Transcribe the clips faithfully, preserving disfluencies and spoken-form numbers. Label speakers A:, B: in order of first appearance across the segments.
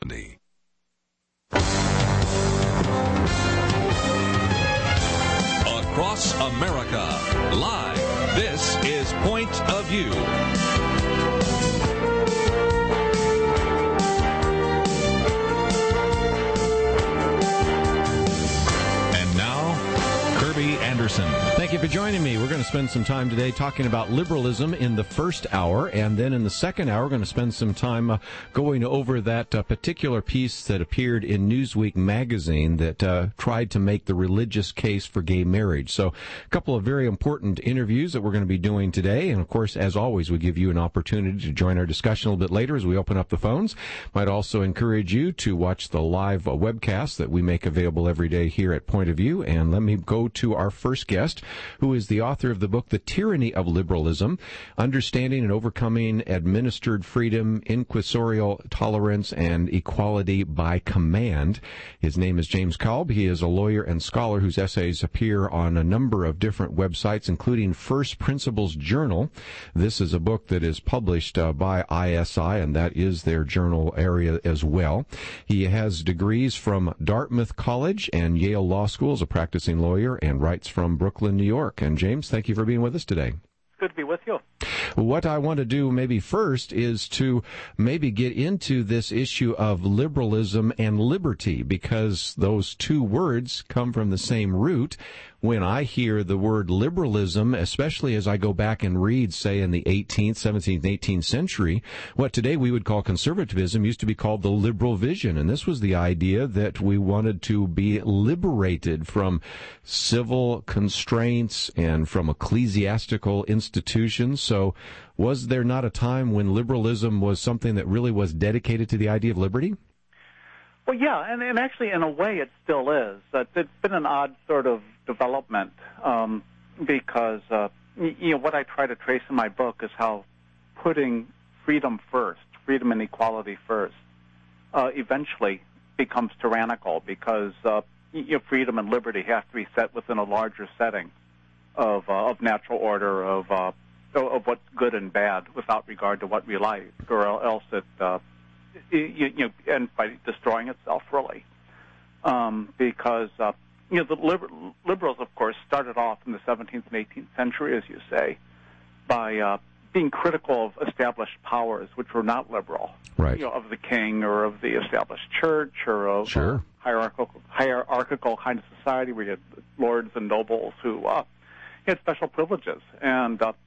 A: seventy. Across America, live, this is Point of View.
B: Anderson. Thank you for joining me. We're going to spend some time today talking about liberalism in the first hour, and then in the second hour, we're going to spend some time uh, going over that uh, particular piece that appeared in Newsweek magazine that uh, tried to make the religious case for gay marriage. So a couple of very important interviews that we're going to be doing today, and of course, as always, we give you an opportunity to join our discussion a little bit later as we open up the phones. Might also encourage you to watch the live uh, webcast that we make available every day here at Point of View, and let me go to our first guest, who is the author of the book, The Tyranny of Liberalism, Understanding and Overcoming Administered Freedom, Inquisitorial Tolerance, and Equality by Command. His name is James Kalb. He is a lawyer and scholar whose essays appear on a number of different websites, including First Principles Journal. This is a book that is published uh, by I S I, and that is their journal area as well. He has degrees from Dartmouth College and Yale Law School as a practicing lawyer, and writes from Brooklyn, New York. And James, thank you for being with us today.
C: Good to be with you.
B: What I want to do maybe first is to maybe get into this issue of liberalism and liberty, because those two words come from the same root. When I hear the word liberalism, especially as I go back and read, say, in the eighteenth, seventeenth, eighteenth century, what today we would call conservatism used to be called the liberal vision. And this was the idea that we wanted to be liberated from civil constraints and from ecclesiastical institutions. So was there not a time when liberalism was something that really was dedicated to the idea of liberty?
C: Well, yeah, and, and actually, in a way, it still is. Uh, it's been an odd sort of development um, because, uh, you know, what I try to trace in my book is how putting freedom first, freedom and equality first, uh, eventually becomes tyrannical because uh, you know, freedom and liberty have to be set within a larger setting of, uh, of natural order, of uh, of what's good and bad, without regard to what we like, or else it uh, you, you know ends by destroying itself, really. Um, because uh, you know the liber- liberals, of course, started off in the seventeenth and eighteenth century, as you say, by uh, being critical of established powers, which were not liberal,
B: right?
C: You know, of the king or of the established church or of
B: sure.
C: uh, hierarchical hierarchical kind of society where you had lords and nobles who uh, had special privileges. And uh,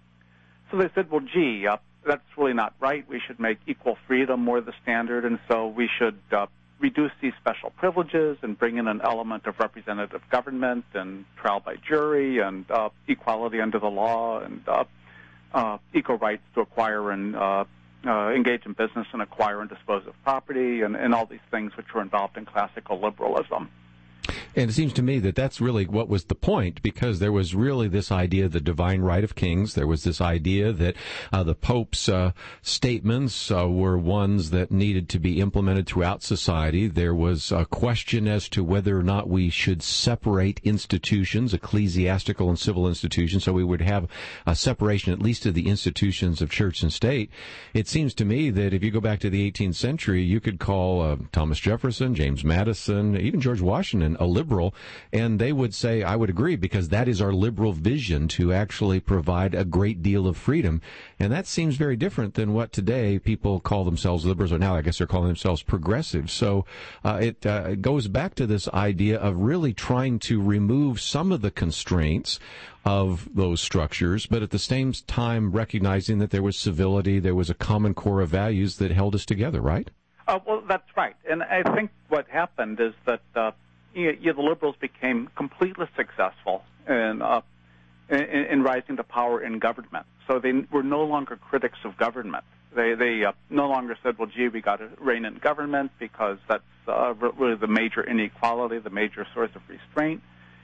C: so they said, well, gee, uh, that's really not right. We should make equal freedom more the standard, and so we should uh, reduce these special privileges and bring in an element of representative government and trial by jury and uh, equality under the law and uh, uh, equal rights to acquire and uh, uh, engage in business and acquire and dispose of property and, and all these things which were involved in classical liberalism.
B: And it seems to me that that's really what was the point, because there was really this idea of the divine right of kings. There was this idea that uh, the Pope's uh, statements uh, were ones that needed to be implemented throughout society. There was a question as to whether or not we should separate institutions, ecclesiastical and civil institutions, so we would have a separation at least of the institutions of church and state. It seems to me that if you go back to the eighteenth century, you could call uh, Thomas Jefferson, James Madison, even George Washington a liberal, and they would say, I would agree, because that is our liberal vision, to actually provide a great deal of freedom. And that seems very different than what today people call themselves liberals, or now I guess they're calling themselves progressives. So uh, it uh, goes back to this idea of really trying to remove some of the constraints of those structures, but at the same time recognizing that there was civility, there was a common core of values that held us together, right?
C: Uh, well, that's right. And I think what happened is that uh, you know, the liberals became completely successful in, uh, in, in rising to power in government. So they were no longer critics of government. They they uh, no longer said, well, gee, we got to rein in government because that's uh, really the major inequality, the major source of restraint,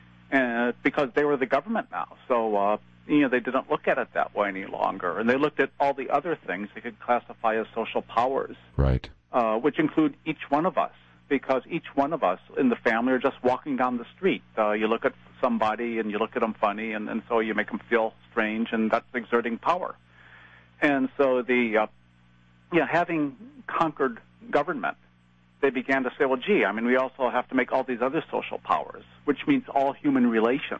C: and because they were the government now. So, uh, you know, they didn't look at it that way any longer. And they looked at all the other things they could classify as social powers,
B: right?
C: Uh, which include each one of us. Because each one of us in the family are just walking down the street. Uh, you look at somebody and you look at them funny, and, and so you make them feel strange, and that's exerting power. And so the, uh, yeah, having conquered government they began to say, well, gee, I mean, we also have to make all these other social powers, which means all human relations,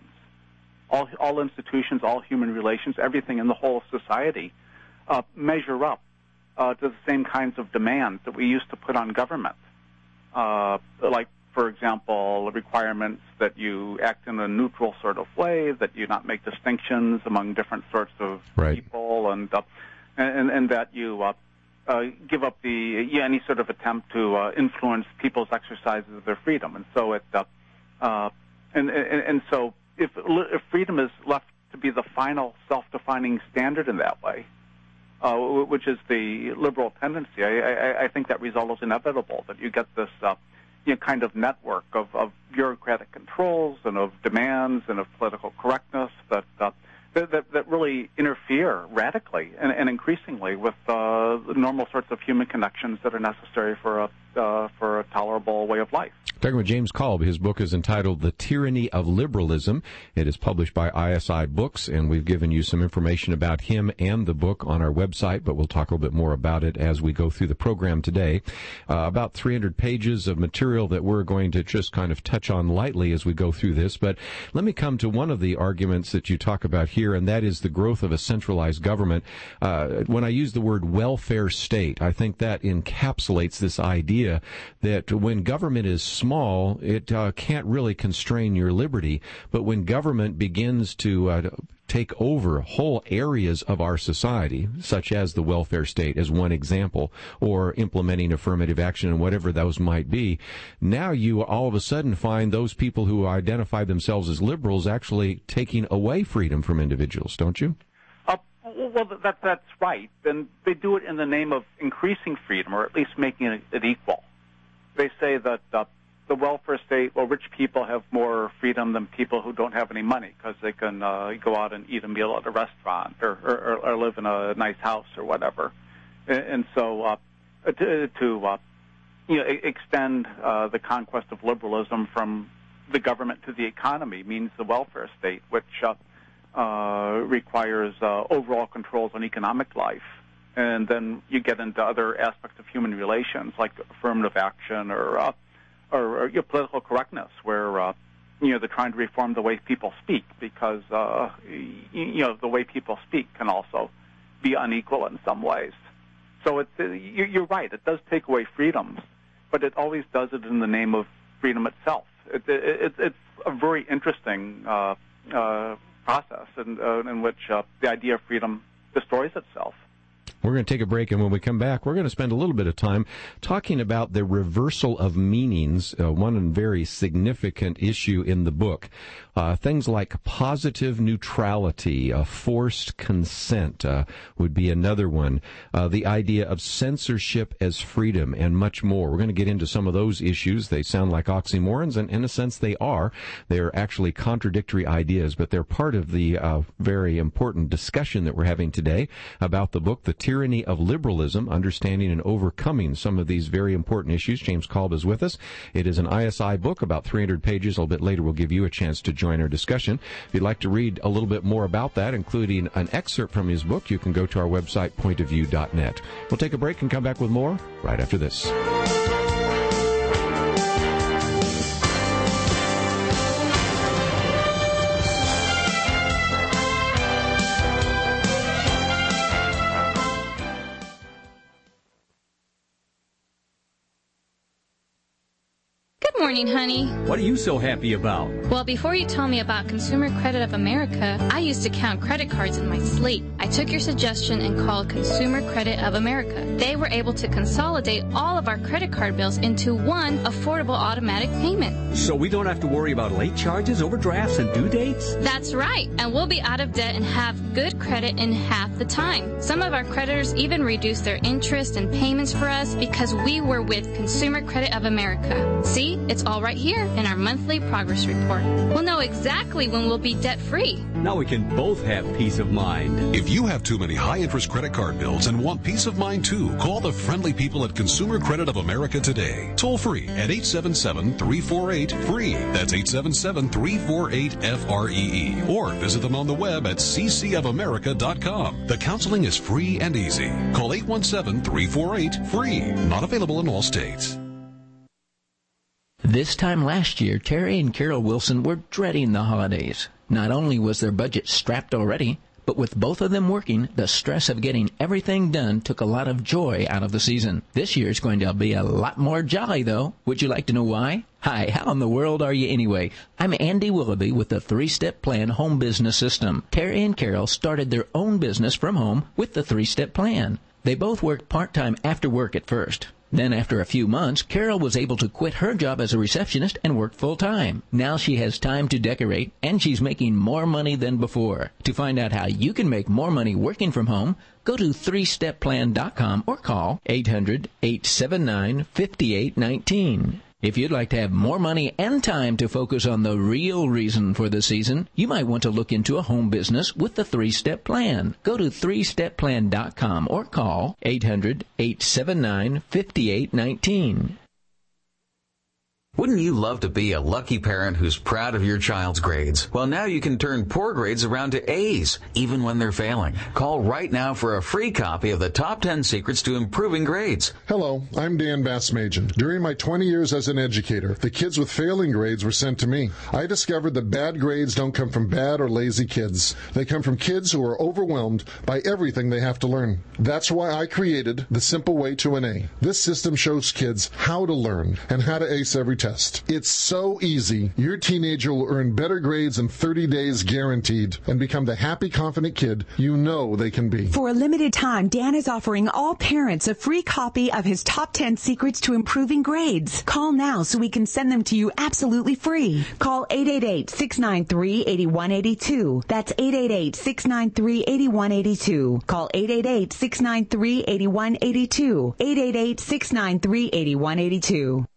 C: all all institutions, all human relations, everything in the whole of society uh, measure up uh, to the same kinds of demands that we used to put on government, uh, like, for example, requirements that you act in a neutral sort of way, that you not make distinctions among different sorts of
B: right.
C: people, and, uh, and and that you uh, uh, give up the yeah, any sort of attempt to uh, influence people's exercises of their freedom. And so it uh, uh, and, and and so if, if freedom is left to be the final self-defining standard in that way, uh, which is the liberal tendency, I, I, I think that result is inevitable. That you get this. Uh, You know, kind of network of, of bureaucratic controls and of demands and of political correctness that uh, that, that really interfere radically and, and increasingly with uh, the normal sorts of human connections that are necessary for a uh, for a tolerable way of life.
B: Talking with James Kolb. His book is entitled The Tyranny of Liberalism. It is published by I S I Books, and we've given you some information about him and the book on our website, but we'll talk a little bit more about it as we go through the program today. Uh, about three hundred pages of material that we're going to just kind of touch on lightly as we go through this. But let me come to one of the arguments that you talk about here, and that is the growth of a centralized government. Uh, when I use the word welfare state, I think that encapsulates this idea that when government is small, it uh, can't really constrain your liberty. But when government begins to uh, take over whole areas of our society, such as the welfare state as one example, or implementing affirmative action and whatever those might be, now you all of a sudden find those people who identify themselves as liberals actually taking away freedom from individuals, don't you?
C: Uh, well, that, that's right. And they do it in the name of increasing freedom, or at least making it, it equal. They say that uh, the welfare state, well, rich people have more freedom than people who don't have any money because they can uh, go out and eat a meal at a restaurant or, or, or live in a nice house or whatever. And, and so uh, to, to uh, you know, extend uh, the conquest of liberalism from the government to the economy means the welfare state, which uh, uh, requires uh, overall controls on economic life. And then you get into other aspects of human relations, like affirmative action or uh, or, or you know, political correctness, where uh, you know they're trying to reform the way people speak, because uh, you know the way people speak can also be unequal in some ways. So it's, you're right; it does take away freedoms, but it always does it in the name of freedom itself. It, it, it's a very interesting uh, uh, process in, uh, in which uh, the idea of freedom destroys itself.
B: We're going to take a break, and when we come back, we're going to spend a little bit of time talking about the reversal of meanings, uh, one very significant issue in the book. Uh, things like positive neutrality, uh, forced consent uh, would be another one. Uh, the idea of censorship as freedom, and much more. We're going to get into some of those issues. They sound like oxymorons, and in a sense they are. They're actually contradictory ideas, but they're part of the uh, very important discussion that we're having today about the book, The Tyranny of Liberalism, Understanding and Overcoming Some of These Very Important Issues. James Kolb is with us. It is an I S I book, about three hundred pages. A little bit later we'll give you a chance to join our discussion. If you'd like to read a little bit more about that, including an excerpt from his book, you can go to our website, point of view dot net. We'll take a break and come back with more right after this.
D: Good morning, honey.
E: What are you so happy about?
D: Well, before you tell me about Consumer Credit of America, I used to count credit cards in my sleep. I took your suggestion and called Consumer Credit of America. They were able to consolidate all of our credit card bills into one affordable automatic payment.
E: So we don't have to worry about late charges, overdrafts, and due dates?
D: That's right, and we'll be out of debt and have good credit in half the time. Some of our creditors even reduced their interest and payments for us because we were with Consumer Credit of America. See? It's all right here in our monthly progress report. We'll know exactly when we'll be debt-free.
E: Now we can both have peace of mind.
F: If you have too many high-interest credit card bills and want peace of mind too, call the friendly people at Consumer Credit of America today. Toll free at eight seven seven, three four eight, F R E E. That's eight seven seven, three four eight, F R E E. Or visit them on the web at c c of america dot com. The counseling is free and easy. Call eight one seven, three four eight, F R E E. Not available in all states.
G: This time last year, Terry and Carol Wilson were dreading the holidays. Not only was their budget strapped already, but with both of them working, the stress of getting everything done took a lot of joy out of the season. This year's going to be a lot more jolly, though. Would you like to know why? Hi, how in the world are you anyway? I'm Andy Willoughby with the three-step plan home business system. Terry and Carol started their own business from home with the three-step plan. They both worked part-time after work at first. Then after a few months, Carol was able to quit her job as a receptionist and work full-time. Now she has time to decorate, and she's making more money than before. To find out how you can make more money working from home, go to three step plan dot com or call eight hundred, eight seven nine, five eight one nine. If you'd like to have more money and time to focus on the real reason for the season, you might want to look into a home business with the three-step plan. Go to three step plan dot com or call eight hundred, eight seven nine, five eight one nine.
H: Wouldn't you love to be a lucky parent who's proud of your child's grades? Well, now you can turn poor grades around to A's, even when they're failing. Call right now for a free copy of the Top ten Secrets to Improving Grades.
I: Hello, I'm Dan Bassmagen. During my twenty years as an educator, the kids with failing grades were sent to me. I discovered that bad grades don't come from bad or lazy kids. They come from kids who are overwhelmed by everything they have to learn. That's why I created the Simple Way to an A. This system shows kids how to learn and how to ace every test. It's so easy. Your teenager will earn better grades in thirty days guaranteed and become the happy, confident kid you know they can be.
J: For a limited time, Dan is offering all parents a free copy of his Top ten Secrets to Improving Grades. Call now so we can send them to you absolutely free. Call eight eight eight, six nine three, eight one eight two. That's eight eight eight, six nine three, eight one eight two. Call eight eight eight, six nine three, eight one eight two. eight eight eight, six nine three, eight one eight two.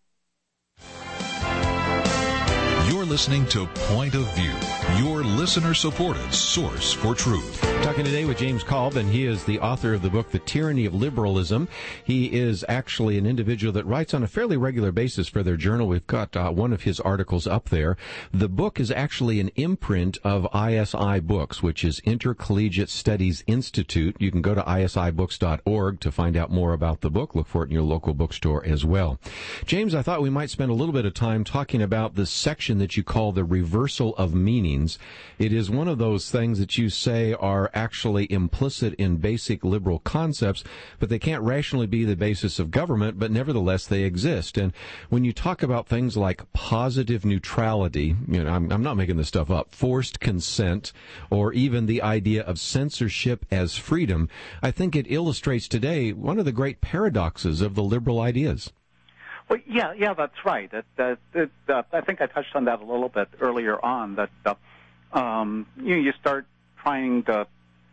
F: You're listening to Point of View, your listener-supported source for truth.
B: Talking today with James Kolb, and he is the author of the book, The Tyranny of Liberalism. He is actually an individual that writes on a fairly regular basis for their journal. We've got uh, one of his articles up there. The book is actually an imprint of I S I Books, which is Intercollegiate Studies Institute. You can go to I S I books dot org to find out more about the book. Look for it in your local bookstore as well. James, I thought we might spend a little bit of time talking about this section that you call the reversal of meanings. It is one of those things that you say are actually implicit in basic liberal concepts, but they can't rationally be the basis of government, but nevertheless they exist. And when you talk about things like positive neutrality, you know, I'm, I'm not making this stuff up, forced consent, or even the idea of censorship as freedom, I think it illustrates today one of the great paradoxes of the liberal ideas.
C: Well, yeah, yeah, that's right. It, uh, it, uh, I think I touched on that a little bit earlier on, that uh, um, you, you start trying to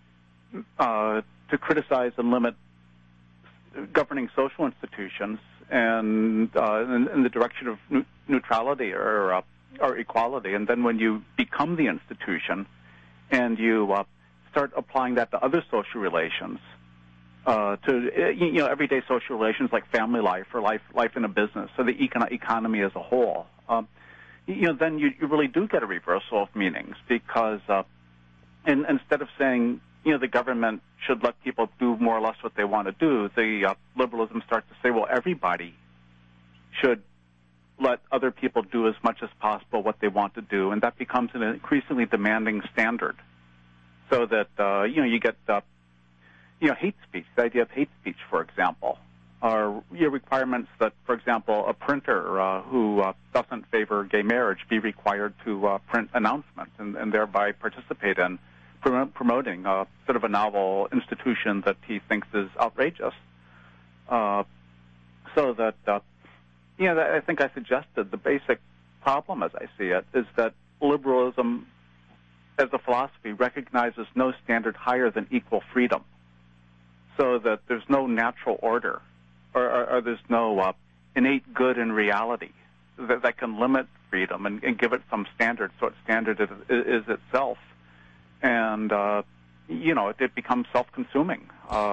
C: uh, to criticize and limit governing social institutions and uh, in, in the direction of ne- neutrality or uh, or equality, and then when you become the institution and you uh, start applying that to other social relations, uh, to you know everyday social relations like family life or life life in a business, or the econ- economy as a whole, um, you know then you, you really do get a reversal of meanings, because uh, in, instead of saying you know the government should let people do more or less what they want to do, the uh, liberalism starts to say, well, everybody should let other people do as much as possible what they want to do, and that becomes an increasingly demanding standard. So that uh, you know you get uh, you know hate speech, the idea of hate speech, for example, are you know, requirements that, for example, a printer uh, who uh, doesn't favor gay marriage be required to uh, print announcements and, and thereby participate in prom- promoting uh, sort of a novel institution that he thinks is outrageous. Uh, so that uh, you know, I think I suggested the basic problem, as I see it, is that liberalism as a philosophy recognizes no standard higher than equal freedom, so that there's no natural order, or, or, or there's no uh, innate good in reality that, that can limit freedom and, and give it some standard, so its standard is, is itself. And, uh, you know, it, it becomes self-consuming. Uh,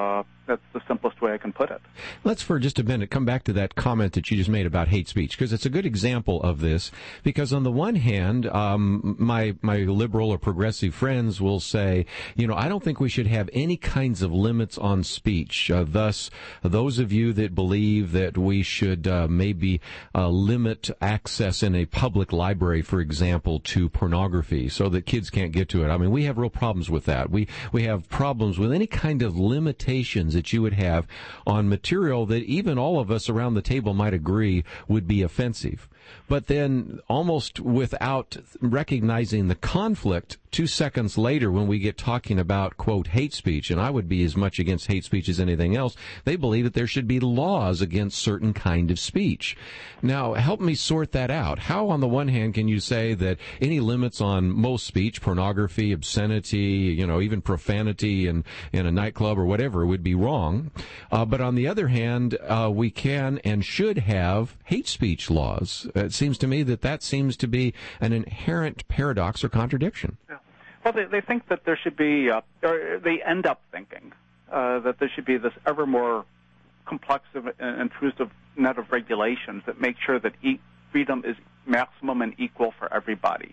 C: That's the simplest way I can put it.
B: Let's for just a minute come back to that comment that you just made about hate speech, because it's a good example of this. Because on the one hand, um, my my liberal or progressive friends will say, you know, I don't think we should have any kinds of limits on speech. Uh, thus, those of you that believe that we should uh, maybe uh, limit access in a public library, for example, to pornography, so that kids can't get to it. I mean, we have real problems with that. We we have problems with any kind of limitations that you would have on material that even all of us around the table might agree would be offensive. But then, almost without recognizing the conflict, two seconds later when we get talking about, quote, hate speech, and I would be as much against hate speech as anything else, they believe that there should be laws against certain kind of speech. Now, help me sort that out. How, on the one hand, can you say that any limits on most speech, pornography, obscenity, you know, even profanity in, in a nightclub or whatever, would be wrong? Uh, but on the other hand, uh, we can and should have hate speech laws. It seems to me that that seems to be an inherent paradox or contradiction.
C: Yeah. Well, they, they think that there should be, uh, or they end up thinking uh, that there should be this ever more complex and intrusive net of regulations that make sure that e- freedom is maximum and equal for everybody.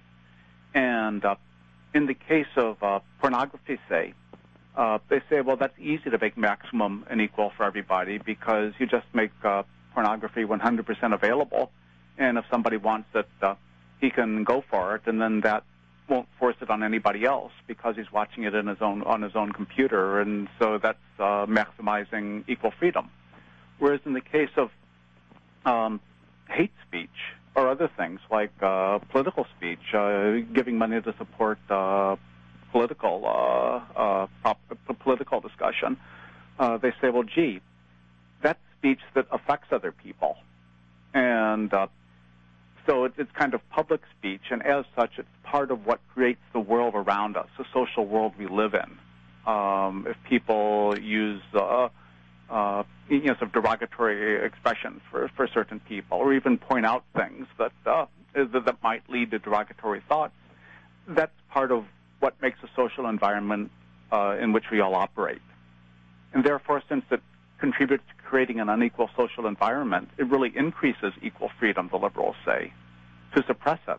C: And uh, in the case of uh, pornography, say, uh, they say, well, that's easy to make maximum and equal for everybody because you just make uh, pornography one hundred percent available. And if somebody wants it, uh, he can go for it, and then that won't force it on anybody else because he's watching it in his own on his own computer, and so that's uh, maximizing equal freedom. Whereas in the case of um, hate speech or other things like uh, political speech, uh, giving money to support uh, political uh, uh, prop- political discussion, uh, they say, well, gee, that's speech that affects other people, and uh, So it's kind of public speech, and as such, it's part of what creates the world around us, the social world we live in. Um, if people use, uh, uh, you know, sort of derogatory expressions for, for certain people, or even point out things that, uh, that that might lead to derogatory thoughts, that's part of what makes a social environment uh, in which we all operate. And therefore, since it contributes to creating an unequal social environment, it really increases equal freedom, the liberals say, to suppress it,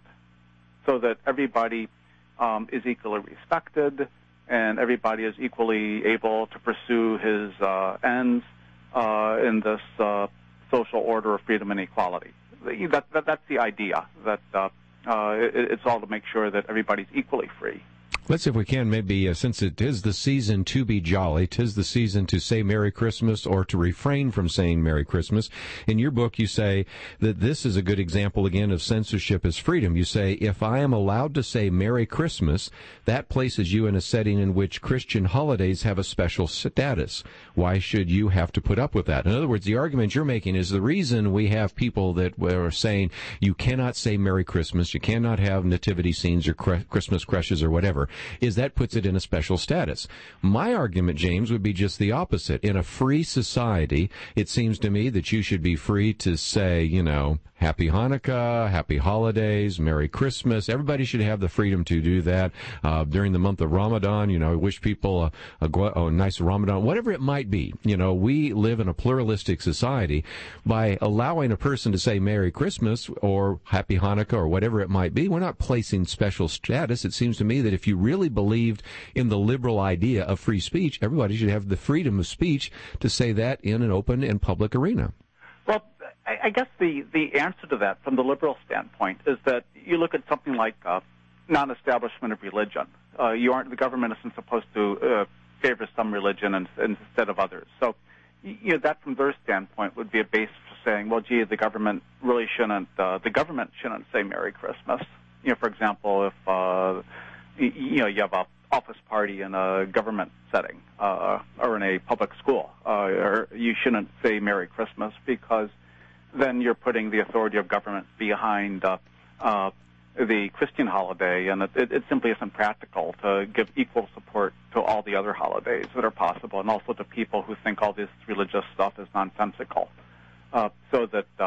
C: so that everybody um, is equally respected and everybody is equally able to pursue his uh, ends uh, in this uh, social order of freedom and equality. That, that, that's the idea, that uh, uh, it, it's all to make sure that everybody's equally free.
B: Let's see if we can maybe, uh, since it is the season to be jolly, 'tis the season to say Merry Christmas or to refrain from saying Merry Christmas. In your book, you say that this is a good example, again, of censorship as freedom. You say, if I am allowed to say Merry Christmas, that places you in a setting in which Christian holidays have a special status. Why should you have to put up with that? In other words, the argument you're making is the reason we have people that are saying you cannot say Merry Christmas, you cannot have nativity scenes or cre- Christmas creches or whatever, is that puts it in a special status. My argument, James, would be just the opposite. In a free society, it seems to me that you should be free to say, you know, Happy Hanukkah, Happy Holidays, Merry Christmas. Everybody should have the freedom to do that. Uh, during the month of Ramadan, you know, I wish people a, a, a nice Ramadan, whatever it might be. You know, we live in a pluralistic society. By allowing a person to say Merry Christmas or Happy Hanukkah or whatever it might be, we're not placing special status. It seems to me that if you really believed in the liberal idea of free speech, everybody should have the freedom of speech to say that in an open and public arena.
C: Well, I guess the, the answer to that from the liberal standpoint is that you look at something like uh, non-establishment of religion. Uh, you aren't, the government isn't supposed to uh, favor some religion and, instead of others. So, you know, that from their standpoint would be a base for saying, well, gee, the government really shouldn't, uh, the government shouldn't say Merry Christmas. You know, for example, if, uh, you know, you have a office party in a government setting uh, or in a public school, uh, or you shouldn't say Merry Christmas because then you're putting the authority of government behind uh, uh, the Christian holiday, and it, it, it simply isn't practical to give equal support to all the other holidays that are possible, and also to people who think all this religious stuff is nonsensical. Uh, so that uh,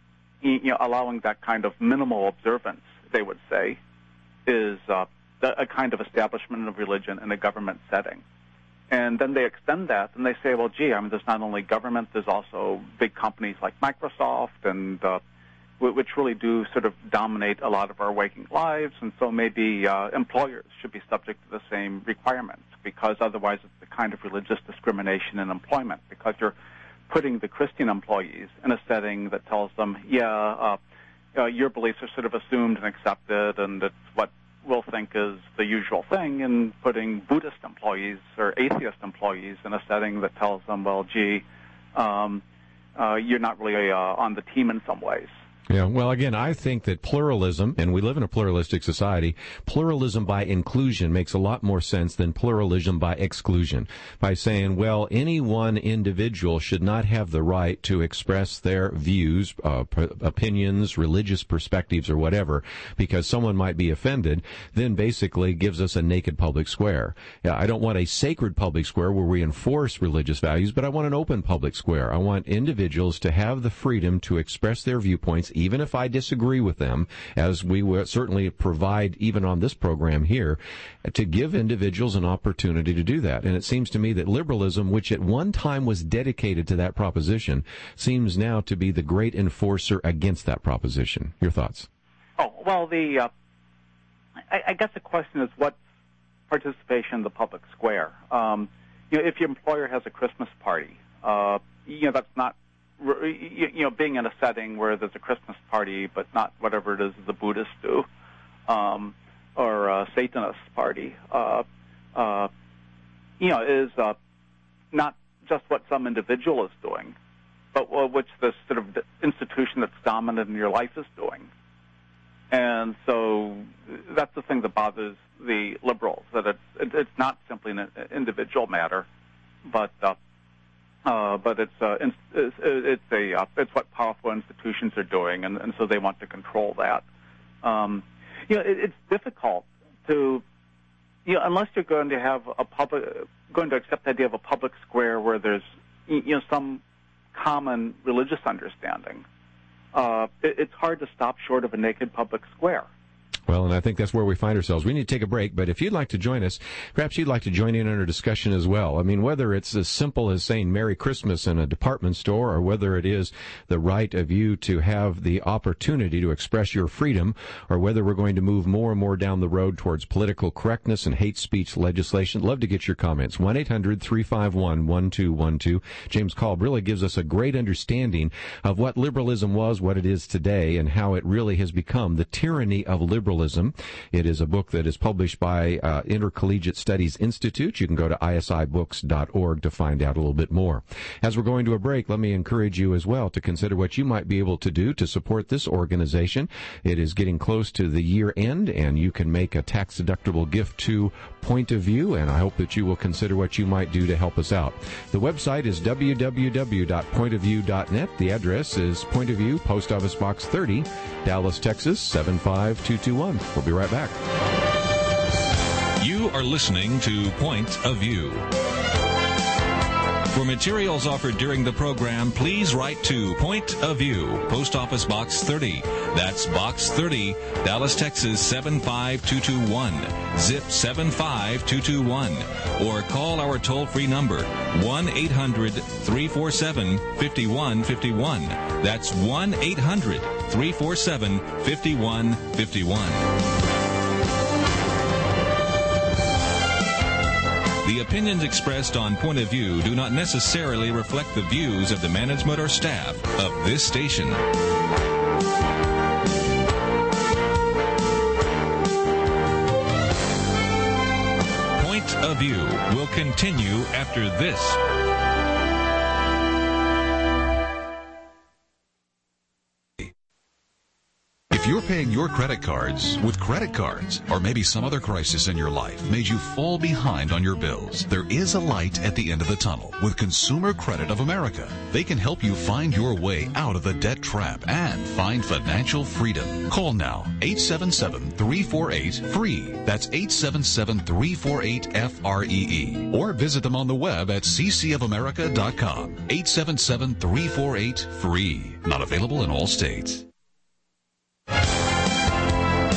C: you know, allowing that kind of minimal observance, they would say, is uh, a kind of establishment of religion in a government setting. And then they extend that, and they say, well, gee, I mean, there's not only government, there's also big companies like Microsoft, and uh, which really do sort of dominate a lot of our waking lives, and so maybe uh, employers should be subject to the same requirements, because otherwise it's the kind of religious discrimination in employment, because you're putting the Christian employees in a setting that tells them, yeah, uh, uh, your beliefs are sort of assumed and accepted, and it's what we'll think is the usual thing, and putting Buddhist employees or atheist employees in a setting that tells them, well, gee, um, uh, you're not really uh, on the team in some ways.
B: Yeah, well, again, I think that pluralism, and we live in a pluralistic society, pluralism by inclusion makes a lot more sense than pluralism by exclusion. By saying, well, any one individual should not have the right to express their views, uh, p- opinions, religious perspectives, or whatever, because someone might be offended, then basically gives us a naked public square. Yeah, I don't want a sacred public square where we enforce religious values, but I want an open public square. I want individuals to have the freedom to express their viewpoints, even if I disagree with them, as we will certainly provide even on this program here, to give individuals an opportunity to do that. And it seems to me that liberalism, which at one time was dedicated to that proposition, seems now to be the great enforcer against that proposition. Your thoughts?
C: Oh, well, the uh, I, I guess the question is what's participation in the public square? Um, you know, if your employer has a Christmas party, uh, you know, that's not you know, being in a setting where there's a Christmas party, but not whatever it is the Buddhists do, um, or a Satanist party, uh, uh, you know, is uh, not just what some individual is doing, but which the sort of institution that's dominant in your life is doing. And so that's the thing that bothers the liberals, that it's, it's not simply an individual matter, but uh, Uh, but it's uh, it's, it's a uh, it's what powerful institutions are doing, and, and so they want to control that. Um, you know, it, it's difficult to, you know, unless you're going to have a public, going to accept the idea of a public square where there's, you know, some common religious understanding. Uh, it, it's hard to stop short of a naked public square.
B: Well, and I think that's where we find ourselves. We need to take a break, but if you'd like to join us, perhaps you'd like to join in on our discussion as well. I mean, whether it's as simple as saying Merry Christmas in a department store, or whether it is the right of you to have the opportunity to express your freedom, or whether we're going to move more and more down the road towards political correctness and hate speech legislation, love to get your comments. one eight hundred three five one one two one two. James Kolb really gives us a great understanding of what liberalism was, what it is today, and how it really has become the tyranny of liberalism. It is a book that is published by uh, Intercollegiate Studies Institute. You can go to I S I books dot org to find out a little bit more. As we're going to a break, let me encourage you as well to consider what you might be able to do to support this organization. It is getting close to the year end, and you can make a tax-deductible gift to Point of View, and I hope that you will consider what you might do to help us out. The website is w w w dot point of view dot net. The address is Point of View, Post Office Box thirty, Dallas, Texas, seven five two two one. We'll be right back.
A: You are listening to Point of View. For materials offered during the program, please write to Point of View, Post Office Box thirty. That's Box thirty, Dallas, Texas seven five two two one. Zip seven five two two one. Or call our toll-free number, one eight hundred three four seven five one five one. That's one eight hundred three four seven five one five one. The opinions expressed on Point of View do not necessarily reflect the views of the management or staff of this station. Point of View will continue after this.
F: If you're paying your credit cards with credit cards, or maybe some other crisis in your life made you fall behind on your bills, there is a light at the end of the tunnel with Consumer Credit of America. They can help you find your way out of the debt trap and find financial freedom. Call now, eight seven seven three four eight free. That's eight seven seven three four eight F R E E. Or visit them on the web at c c of america dot com. eight seven seven three four eight free. Not available in all states.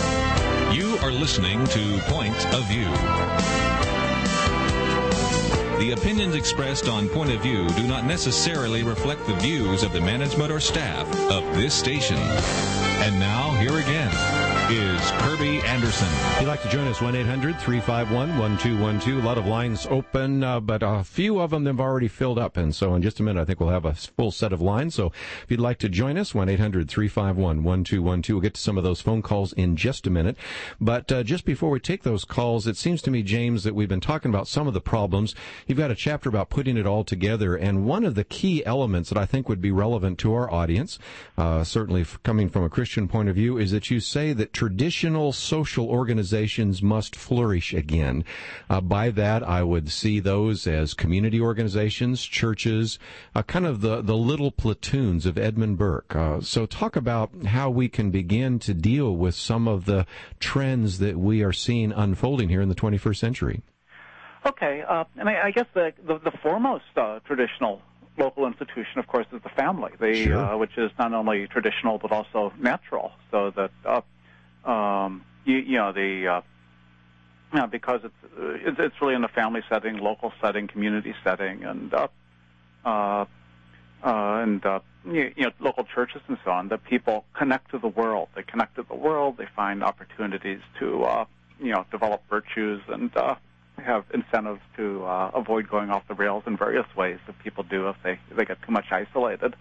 A: You are listening to Point of View. The opinions expressed on Point of View do not necessarily reflect the views of the management or staff of this station. And now, here again is Kirby Anderson.
B: If you'd like to join us, one eight hundred three five one one two one two. A lot of lines open, uh, but a few of them have already filled up. And so in just a minute, I think we'll have a full set of lines. So if you'd like to join us, one eight hundred three five one one two one two. We'll get to some of those phone calls in just a minute. But uh, just before we take those calls, it seems to me, James, that we've been talking about some of the problems. You've got a chapter about putting it all together. And one of the key elements that I think would be relevant to our audience, uh, certainly coming from a Christian point of view, is that you say that traditional social organizations must flourish again. Uh, by that, I would see those as community organizations, churches, uh, kind of the, the little platoons of Edmund Burke. Uh, so talk about how we can begin to deal with some of the trends that we are seeing unfolding here in the twenty-first century.
C: Okay, uh, and I, I guess the, the, the foremost uh, traditional local institution, of course, is the family, the,
B: sure.
C: uh, which is not only traditional but also natural. So that uh, um, you, you know the uh, you know, because it's, it's it's really in the family setting, local setting, community setting, and uh, uh, uh, and uh, you, you know local churches and so on. That people connect to the world. They connect to the world. They find opportunities to uh, you know develop virtues and. Uh, have incentives to uh, avoid going off the rails in various ways that people do if they, they get too much isolated.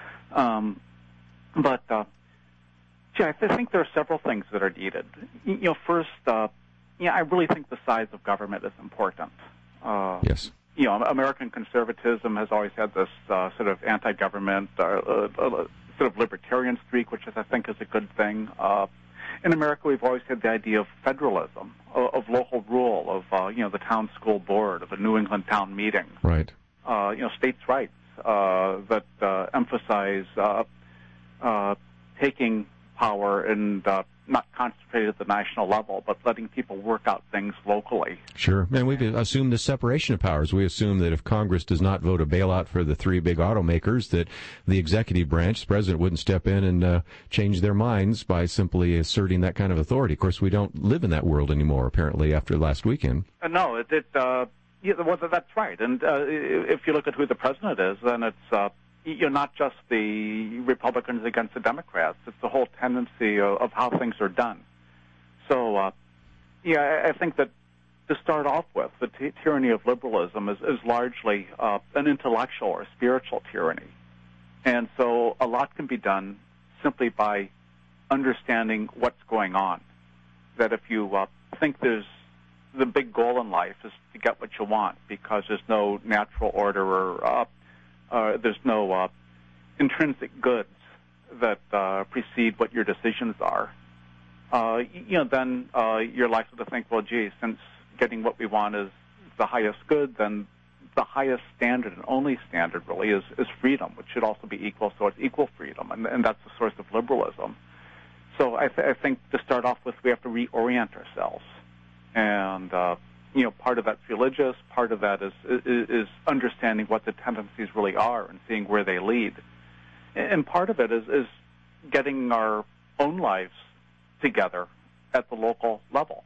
C: Um, but, uh, yeah, I think there are several things that are needed. You know, first, uh, yeah, I really think the size of government is important. Uh,
B: yes.
C: You know, American conservatism has always had this uh, sort of anti-government, uh, uh, uh, sort of libertarian streak, which is, I think is a good thing. Uh, In America, we've always had the idea of federalism, of, of local rule, of uh, you know the town school board, of a New England town meeting,
B: right?
C: Uh, you know, states' rights uh, that uh, emphasize uh, uh, taking power and uh, not concentrated at the national level, but letting people work out things locally.
B: Sure. And we've assumed the separation of powers. We assume that if Congress does not vote a bailout for the three big automakers, that the executive branch, the president, wouldn't step in and uh, change their minds by simply asserting that kind of authority. Of course, we don't live in that world anymore, apparently, after last weekend.
C: Uh, no, it, it uh, yeah, well, that's right. And uh, if you look at who the president is, then it's uh, you're not just the Republicans against the Democrats. It's the whole tendency of, of how things are done. So, uh, yeah, I, I think that to start off with, the t- tyranny of liberalism is, is largely uh, an intellectual or spiritual tyranny. And so a lot can be done simply by understanding what's going on. That if you uh, think there's the big goal in life is to get what you want because there's no natural order or uh, Uh, there's no uh, intrinsic goods that uh, precede what your decisions are. Uh, you know, then uh, you're likely to think, well, gee, since getting what we want is the highest good, then the highest standard and only standard really is, is freedom, which should also be equal, so it's equal freedom, and, and that's the source of liberalism. So I, th- I think to start off with, we have to reorient ourselves. And uh, you know, part of that's religious, part of that is, is is understanding what the tendencies really are and seeing where they lead. And part of it is, is getting our own lives together at the local level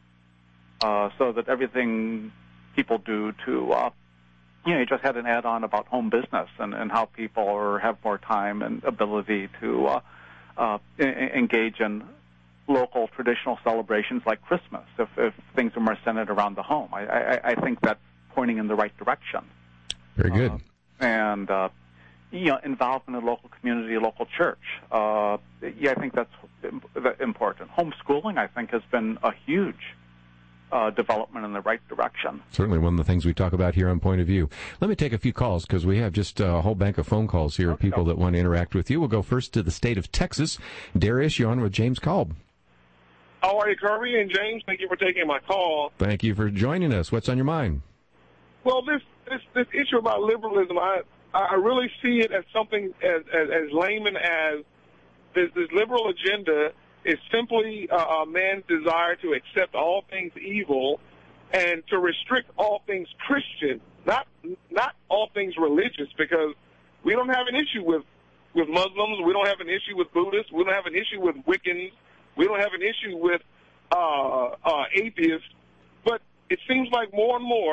C: uh, so that everything people do to, uh, you know, you just had an add-on about home business and, and how people are, have more time and ability to uh, uh, engage in local traditional celebrations like Christmas, if, if things are more centered around the home. I, I, I think that's pointing in the right direction.
B: Very good.
C: Uh, and, uh, you know, involvement in a local community, a local church. Uh, yeah, I think that's important. Homeschooling, I think, has been a huge uh, development in the right direction.
B: Certainly one of the things we talk about here on Point of View. Let me take a few calls because we have just a whole bank of phone calls here of
C: okay.
B: people that want to interact with you. We'll go first to the state of Texas. Darius, you're on with James Kolb.
K: How are you, Kirby and James? Thank you for taking my call.
B: Thank you for joining us. What's on your mind?
K: Well, this this, this issue about liberalism, I I really see it as something as as, as layman as this, this liberal agenda is simply uh, a man's desire to accept all things evil and to restrict all things Christian, not not all things religious, because we don't have an issue with, with Muslims, we don't have an issue with Buddhists, we don't have an issue with Wiccans, we don't have an issue with uh, uh, atheists, but it seems like more and more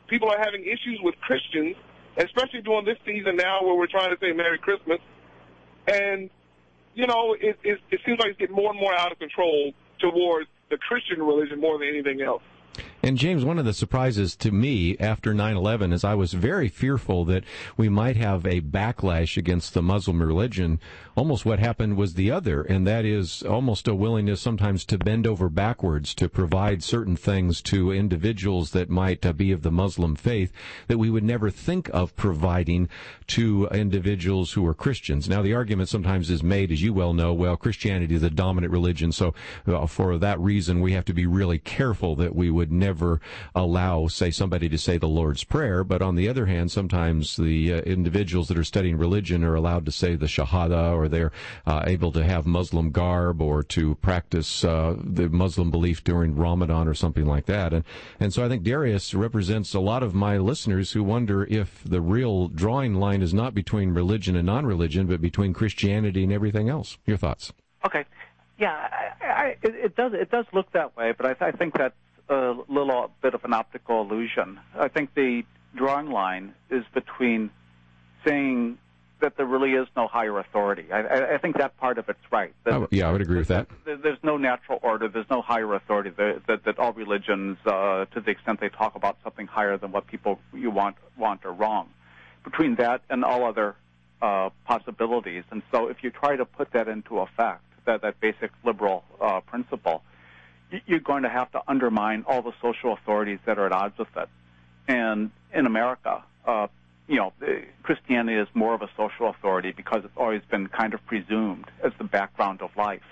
K: people are having issues with Christians, especially during this season now where we're trying to say Merry Christmas. And, you know, it, it, it seems like it's getting more and more out of control towards the Christian religion more than anything else.
B: And James, one of the surprises to me after nine eleven is I was very fearful that we might have a backlash against the Muslim religion. Almost what happened was the other, and that is almost a willingness sometimes to bend over backwards to provide certain things to individuals that might uh, be of the Muslim faith that we would never think of providing to individuals who are Christians. Now, the argument sometimes is made, as you well know, well, Christianity is the dominant religion, so uh, for that reason we have to be really careful that we would never allow, say, somebody to say the Lord's Prayer. But on the other hand, sometimes the uh, individuals that are studying religion are allowed to say the Shahada, or they're uh, able to have Muslim garb or to practice uh, the Muslim belief during Ramadan or something like that. And, and so I think Darius represents a lot of my listeners who wonder if the real drawing line is not between religion and non-religion, but between Christianity and everything else. Your thoughts?
C: Okay. Yeah, I, I, it, it does it does look that way, but I, I think that's a little bit of an optical illusion. I think the drawing line is between saying that there really is no higher authority. I, I think that part of it's right. That,
B: oh, yeah, I would agree with that.
C: There's no natural order. There's no higher authority. That, that, that all religions, uh, to the extent they talk about something higher than what people you want, want are wrong. Between that and all other uh, possibilities. And so if you try to put that into effect, that, that basic liberal uh, principle, you're going to have to undermine all the social authorities that are at odds with it. And in America, uh, you know, Christianity is more of a social authority because it's always been kind of presumed as the background of life.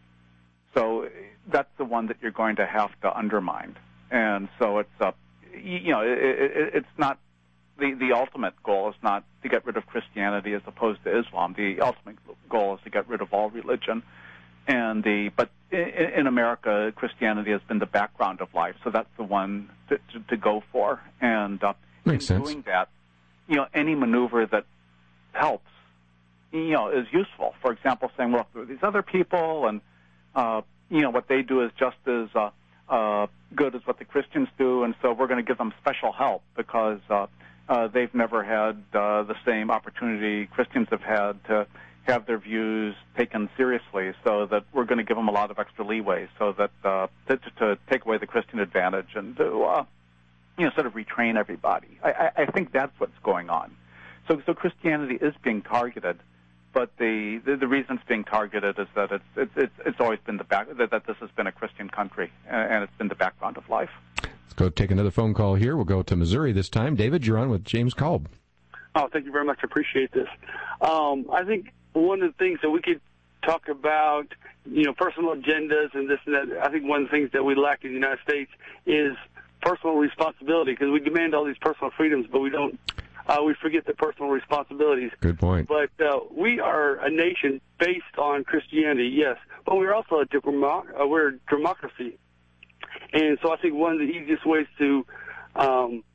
C: So that's the one that you're going to have to undermine. And so it's, uh, you know, it, it, it's not, the, the ultimate goal is not to get rid of Christianity as opposed to Islam. The ultimate goal is to get rid of all religion. And the but in, in America, Christianity has been the background of life, so that's the one to, to, to go for. And uh, in
B: sense.
C: doing that, you know, any maneuver that helps, you know, is useful. For example, saying, well, there are these other people, and uh, you know, what they do is just as uh, uh, good as what the Christians do, and so we're going to give them special help because uh, uh, they've never had uh, the same opportunity Christians have had to have their views taken seriously, so that we're going to give them a lot of extra leeway, so that uh, to, to take away the Christian advantage and to uh, you know sort of retrain everybody. I, I, I think that's what's going on. So, so Christianity is being targeted, but the, the the reason it's being targeted is that it's it's it's, it's always been the back that, that this has been a Christian country, and, and it's been the background of life.
B: Let's go take another phone call here. We'll go to Missouri this time. David, you're on with James Kolb.
L: Oh, thank you very much. I appreciate this. Um, I think one of the things that we could talk about, you know, personal agendas and this and that, I think one of the things that we lack in the United States is personal responsibility, because we demand all these personal freedoms, but we don't, uh, we forget the personal responsibilities.
B: Good point.
L: But uh, we are a nation based on Christianity, yes, but we're also a, democ- uh, we're a democracy. And so I think one of the easiest ways to um,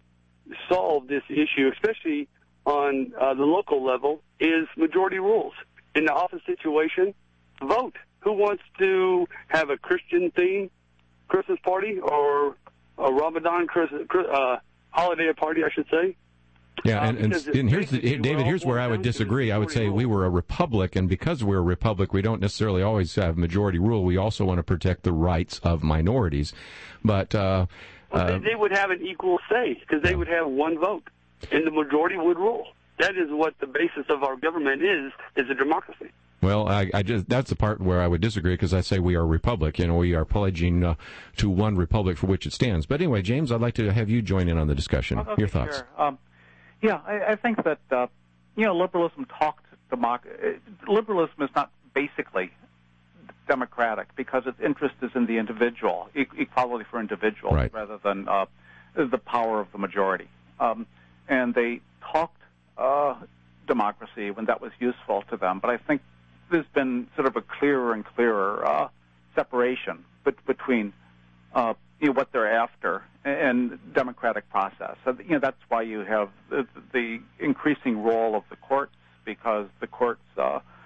L: solve this issue, especially on uh, the local level, is majority rules. In the office situation, vote. Who wants to have a Christian theme Christmas party or a Ramadan Christmas, uh, holiday party, I should say?
B: Yeah, and, and, and here's the, David, here's where I would disagree. I would say we were a republic, and because we're a republic, we don't necessarily always have majority rule. We also want to protect the rights of minorities. But uh,
L: well,
B: uh,
L: they, they would have an equal say, because they would have one vote, and the majority would rule. That is what the basis of our government is, is a democracy.
B: Well, I, I just, that's the part where I would disagree, because I say we are a republic. You know, we are pledging uh, to one republic for which it stands. But anyway, James, I'd like to have you join in on the discussion.
C: Okay,
B: Your thoughts?
C: Sure. Um, yeah, I, I think that, uh, you know, liberalism talked democ- liberalism is not basically democratic because its interest is in the individual, e- equality for individuals,
B: right,
C: rather than uh, the power of the majority. Um, and they talked uh, democracy when that was useful to them. But I think there's been sort of a clearer and clearer uh, separation bet- between uh, you know, what they're after and democratic process. So, you know, that's why you have the, the increasing role of the courts, because the courts uh,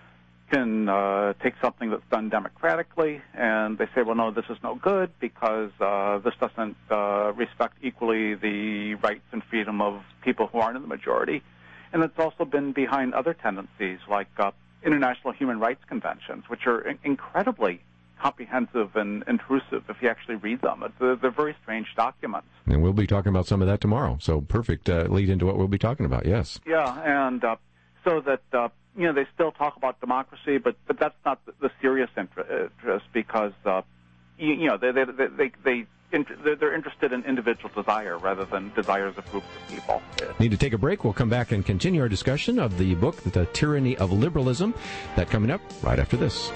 C: can uh, take something that's done democratically, and they say, well, no, this is no good because uh, this doesn't uh, respect equally the rights and freedom of people who aren't in the majority. And it's also been behind other tendencies like uh, international human rights conventions, which are in- incredibly comprehensive and intrusive if you actually read them. It's, uh, they're very strange documents.
B: And we'll be talking about some of that tomorrow. So perfect uh, lead into what we'll be talking about, yes.
C: Yeah, and uh, so that... Uh, You know, they still talk about democracy, but, but that's not the, the serious interest because, uh, you, you know, they, they, they, they, they, they're interested in individual desire rather than desires of groups of people.
B: Need to take a break. We'll come back and continue our discussion of the book, The Tyranny of Liberalism. That coming up right after this.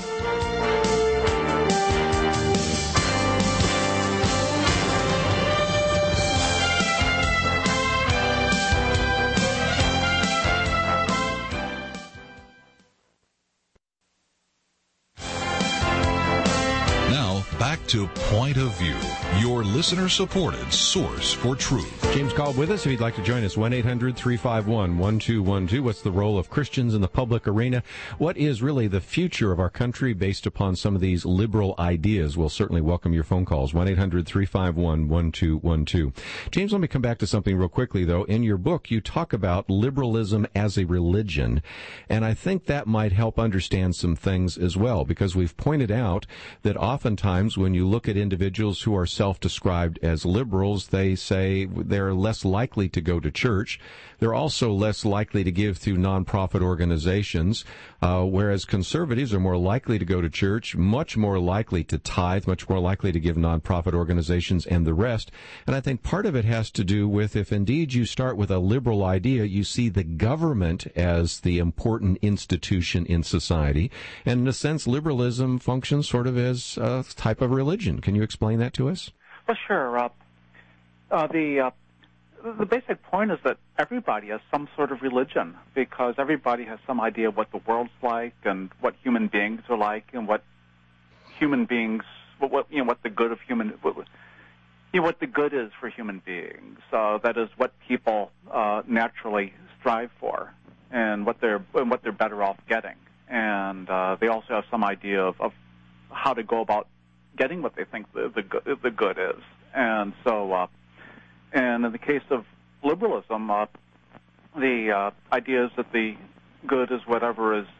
F: Back to Point of View, your listener-supported source for truth.
B: James Kolb with us. If you'd like to join us, one eight hundred three five one one two one two. What's the role of Christians in the public arena? What is really the future of our country based upon some of these liberal ideas? We'll certainly welcome your phone calls, one eight hundred three five one one two one two. James, let me come back to something real quickly, though. In your book, you talk about liberalism as a religion, and I think that might help understand some things as well, because we've pointed out that oftentimes when you look at individuals who are self-described as liberals, they say they're less likely to go to church. They're also less likely to give through nonprofit organizations, uh, whereas conservatives are more likely to go to church, much more likely to tithe, much more likely to give nonprofit organizations and the rest. And I think part of it has to do with if indeed you start with a liberal idea, you see the government as the important institution in society. And in a sense, liberalism functions sort of as a type of religion. Can you explain that to us?
C: Well, sure. Uh, uh, the uh, the basic point is that everybody has some sort of religion because everybody has some idea of what the world's like and what human beings are like and what human beings, what, what you know, what the good of human, what, you know, what the good is for human beings. Uh, that is what people uh, naturally strive for and what they're and what they're better off getting. And uh, they also have some idea of, of how to go about getting what they think the the good, the good is. And so, uh, and in the case of liberalism, uh, the uh, idea is that the good is whatever is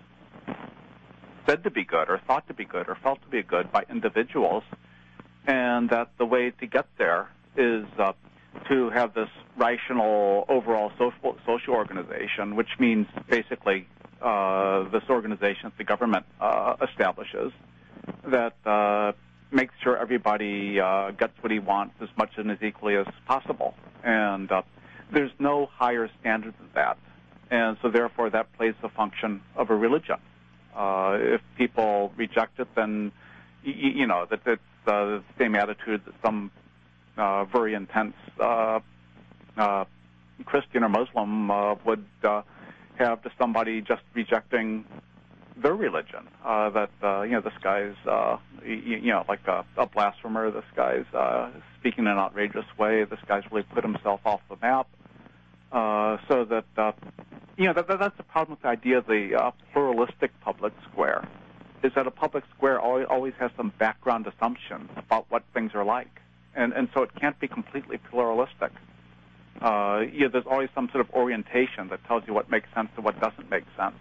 C: said to be good or thought to be good or felt to be good by individuals, and that the way to get there is uh, to have this rational overall social, social organization, which means basically uh, this organization that the government uh, establishes that uh, makes sure everybody uh, gets what he wants as much and as equally as possible. And uh, there's no higher standard than that. And so therefore that plays the function of a religion. Uh, if people reject it, then, y- you know, that it's uh, the same attitude that some uh, very intense uh, uh, Christian or Muslim uh, would uh, have to somebody just rejecting their religion, uh, that, uh, you know, this guy's, uh, you, you know, like a, a blasphemer, this guy's uh, speaking in an outrageous way, this guy's really put himself off the map, uh, so that, uh, you know, that, that, that's the problem with the idea of the uh, pluralistic public square, is that a public square always, always has some background assumptions about what things are like, and, and so it can't be completely pluralistic. Uh, you know, there's always some sort of orientation that tells you what makes sense and what doesn't make sense.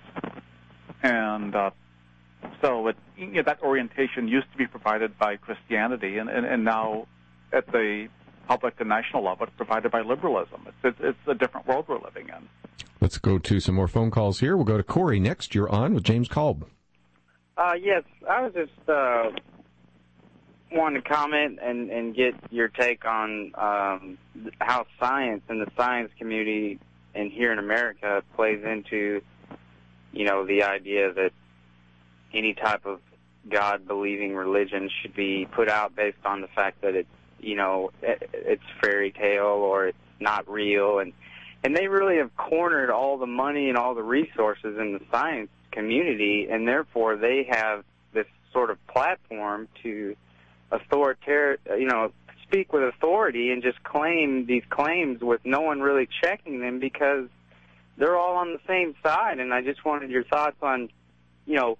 C: And uh, so it, you know, that orientation used to be provided by Christianity, and, and, and now at the public and national level, it's provided by liberalism. It's, it's, it's a different world we're living in.
B: Let's go to some more phone calls here. We'll go to Corey next. You're on with James Kolb.
M: Uh, yes, I was just uh, wanting to comment and, and get your take on um, how science and the science community in here in America plays into, you know, the idea that any type of God-believing religion should be put out based on the fact that it's, you know, it's fairy tale or it's not real. And, and they really have cornered all the money and all the resources in the science community, and therefore they have this sort of platform to authoritarian, you know, speak with authority and just claim these claims with no one really checking them because they're all on the same side. And I just wanted your thoughts on, you know,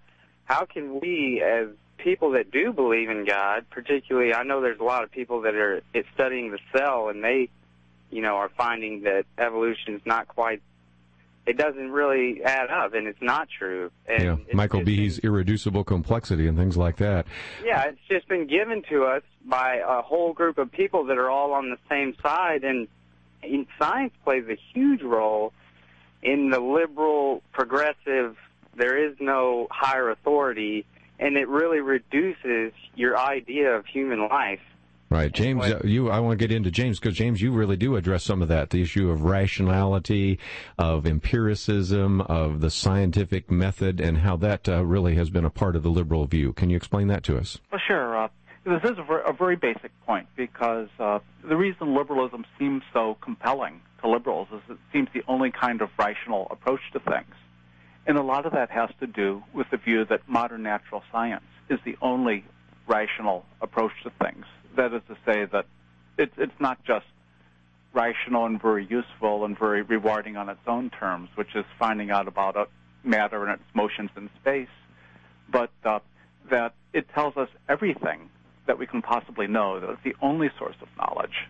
M: how can we, as people that do believe in God, particularly, I know there's a lot of people that are studying the cell, and they, you know, are finding that evolution is not quite, it doesn't really add up, and it's not true. And
B: yeah,
M: it's,
B: Michael
M: it's
B: Behe's
M: been,
B: irreducible complexity and things like that.
M: Yeah, it's just been given to us by a whole group of people that are all on the same side, and, and science plays a huge role in the liberal, progressive, there is no higher authority, and it really reduces your idea of human life.
B: Right, James. Uh, you. I want to get into James because James, you really do address some of that, the issue of rationality, of empiricism, of the scientific method, and how that uh, really has been a part of the liberal view. Can you explain that to us?
C: Well, sure. Uh, this is a, ver- a very basic point because uh, the reason liberalism seems so compelling to liberals is it seems the only kind of rational approach to things, and a lot of that has to do with the view that modern natural science is the only rational approach to things. That is to say that it's it's not just rational and very useful and very rewarding on its own terms, which is finding out about a matter and its motions in space, but uh, that it tells us everything that we can possibly know, that it's the only source of knowledge.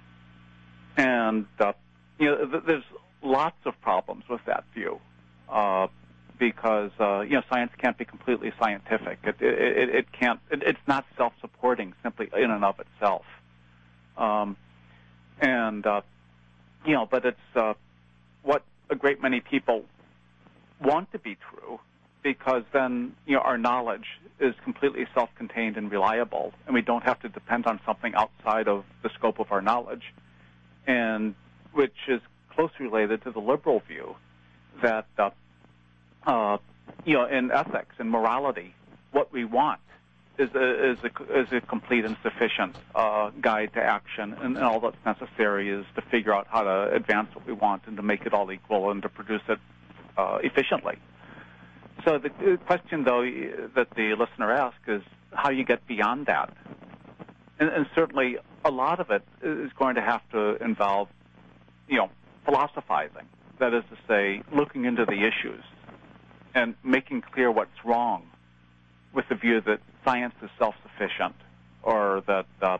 C: And, uh, you know, th- there's lots of problems with that view uh, because, uh, you know, science can't be completely scientific. It, it, it can't, it, it's not self-supporting simply in and of itself. Um, and, uh, you know, but it's uh, what a great many people want to be true, because then, you know, our knowledge is completely self-contained and reliable, and we don't have to depend on something outside of the scope of our knowledge, and which is closely related to the liberal view that, uh, uh, you know, in ethics and morality, what we want is a, is a, is a complete and sufficient uh, guide to action, and, and all that's necessary is to figure out how to advance what we want and to make it all equal and to produce it uh, efficiently. So the question, though, that the listener asked is how you get beyond that. And, and certainly a lot of it is going to have to involve, you know, philosophizing. That is to say, looking into the issues and making clear what's wrong with the view that science is self-sufficient or that uh,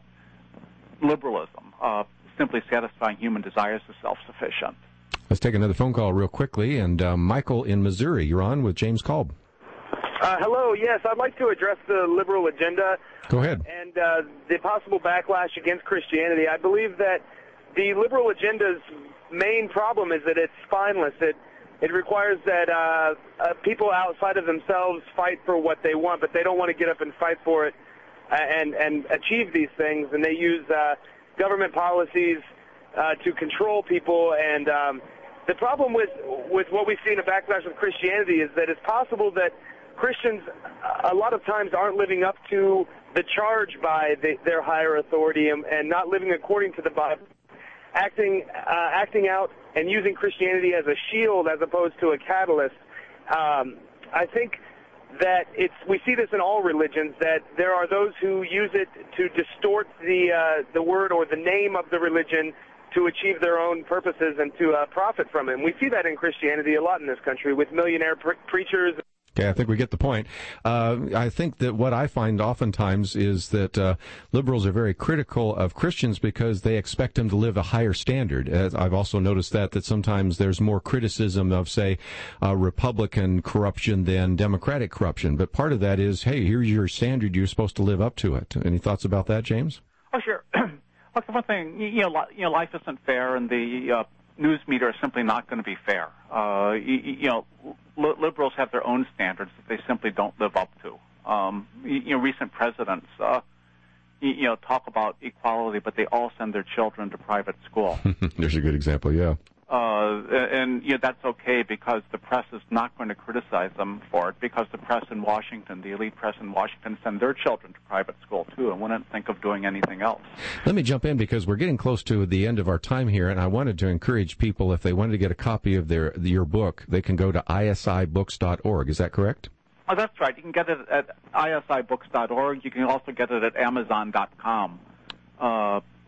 C: liberalism, uh, simply satisfying human desires, is self-sufficient.
B: Let's take another phone call real quickly. And uh, Michael in Missouri, you're on with James Kolb.
N: Uh, hello, yes, I'd like to address the liberal agenda.
B: Go ahead.
N: And uh, the possible backlash against Christianity. I believe that the liberal agenda's main problem is that it's spineless. It it requires that uh, uh, people outside of themselves fight for what they want, but they don't want to get up and fight for it and, and achieve these things. And they use uh, government policies uh, to control people. And um, the problem with, with what we see in a backlash with Christianity is that it's possible that Christians a lot of times aren't living up to the charge by the, their higher authority and, and not living according to the Bible, acting uh, acting out and using Christianity as a shield as opposed to a catalyst. Um, I think that it's we see this in all religions, that there are those who use it to distort the uh, the word or the name of the religion to achieve their own purposes and to uh, profit from it. And we see that in Christianity a lot in this country with millionaire pre- preachers.
B: Okay, I think we get the point. Uh, I think that what I find oftentimes is that uh, liberals are very critical of Christians because they expect them to live a higher standard. As I've also noticed that that sometimes there's more criticism of, say, uh, Republican corruption than Democratic corruption. But part of that is, hey, here's your standard, you're supposed to live up to it. Any thoughts about that, James?
C: Oh, sure. Look, the one thing, you know, you know, life isn't fair, and the uh, news media is simply not going to be fair. Uh, you, you know, li- liberals have their own standards that they simply don't live up to. Um, you, you know, recent presidents, uh, you, you know, talk about equality, but they all send their children to private school.
B: There's a good example, yeah.
C: Uh, and, you know, that's okay because the press is not going to criticize them for it, because the press in Washington, the elite press in Washington, send their children to private school, too, and wouldn't think of doing anything else.
B: Let me jump in because we're getting close to the end of our time here, and I wanted to encourage people, if they wanted to get a copy of their your book, they can go to I S I books dot org. Is that correct?
C: Oh, that's right. You can get it at I S I books dot org. You can also get it at amazon dot com. Uh,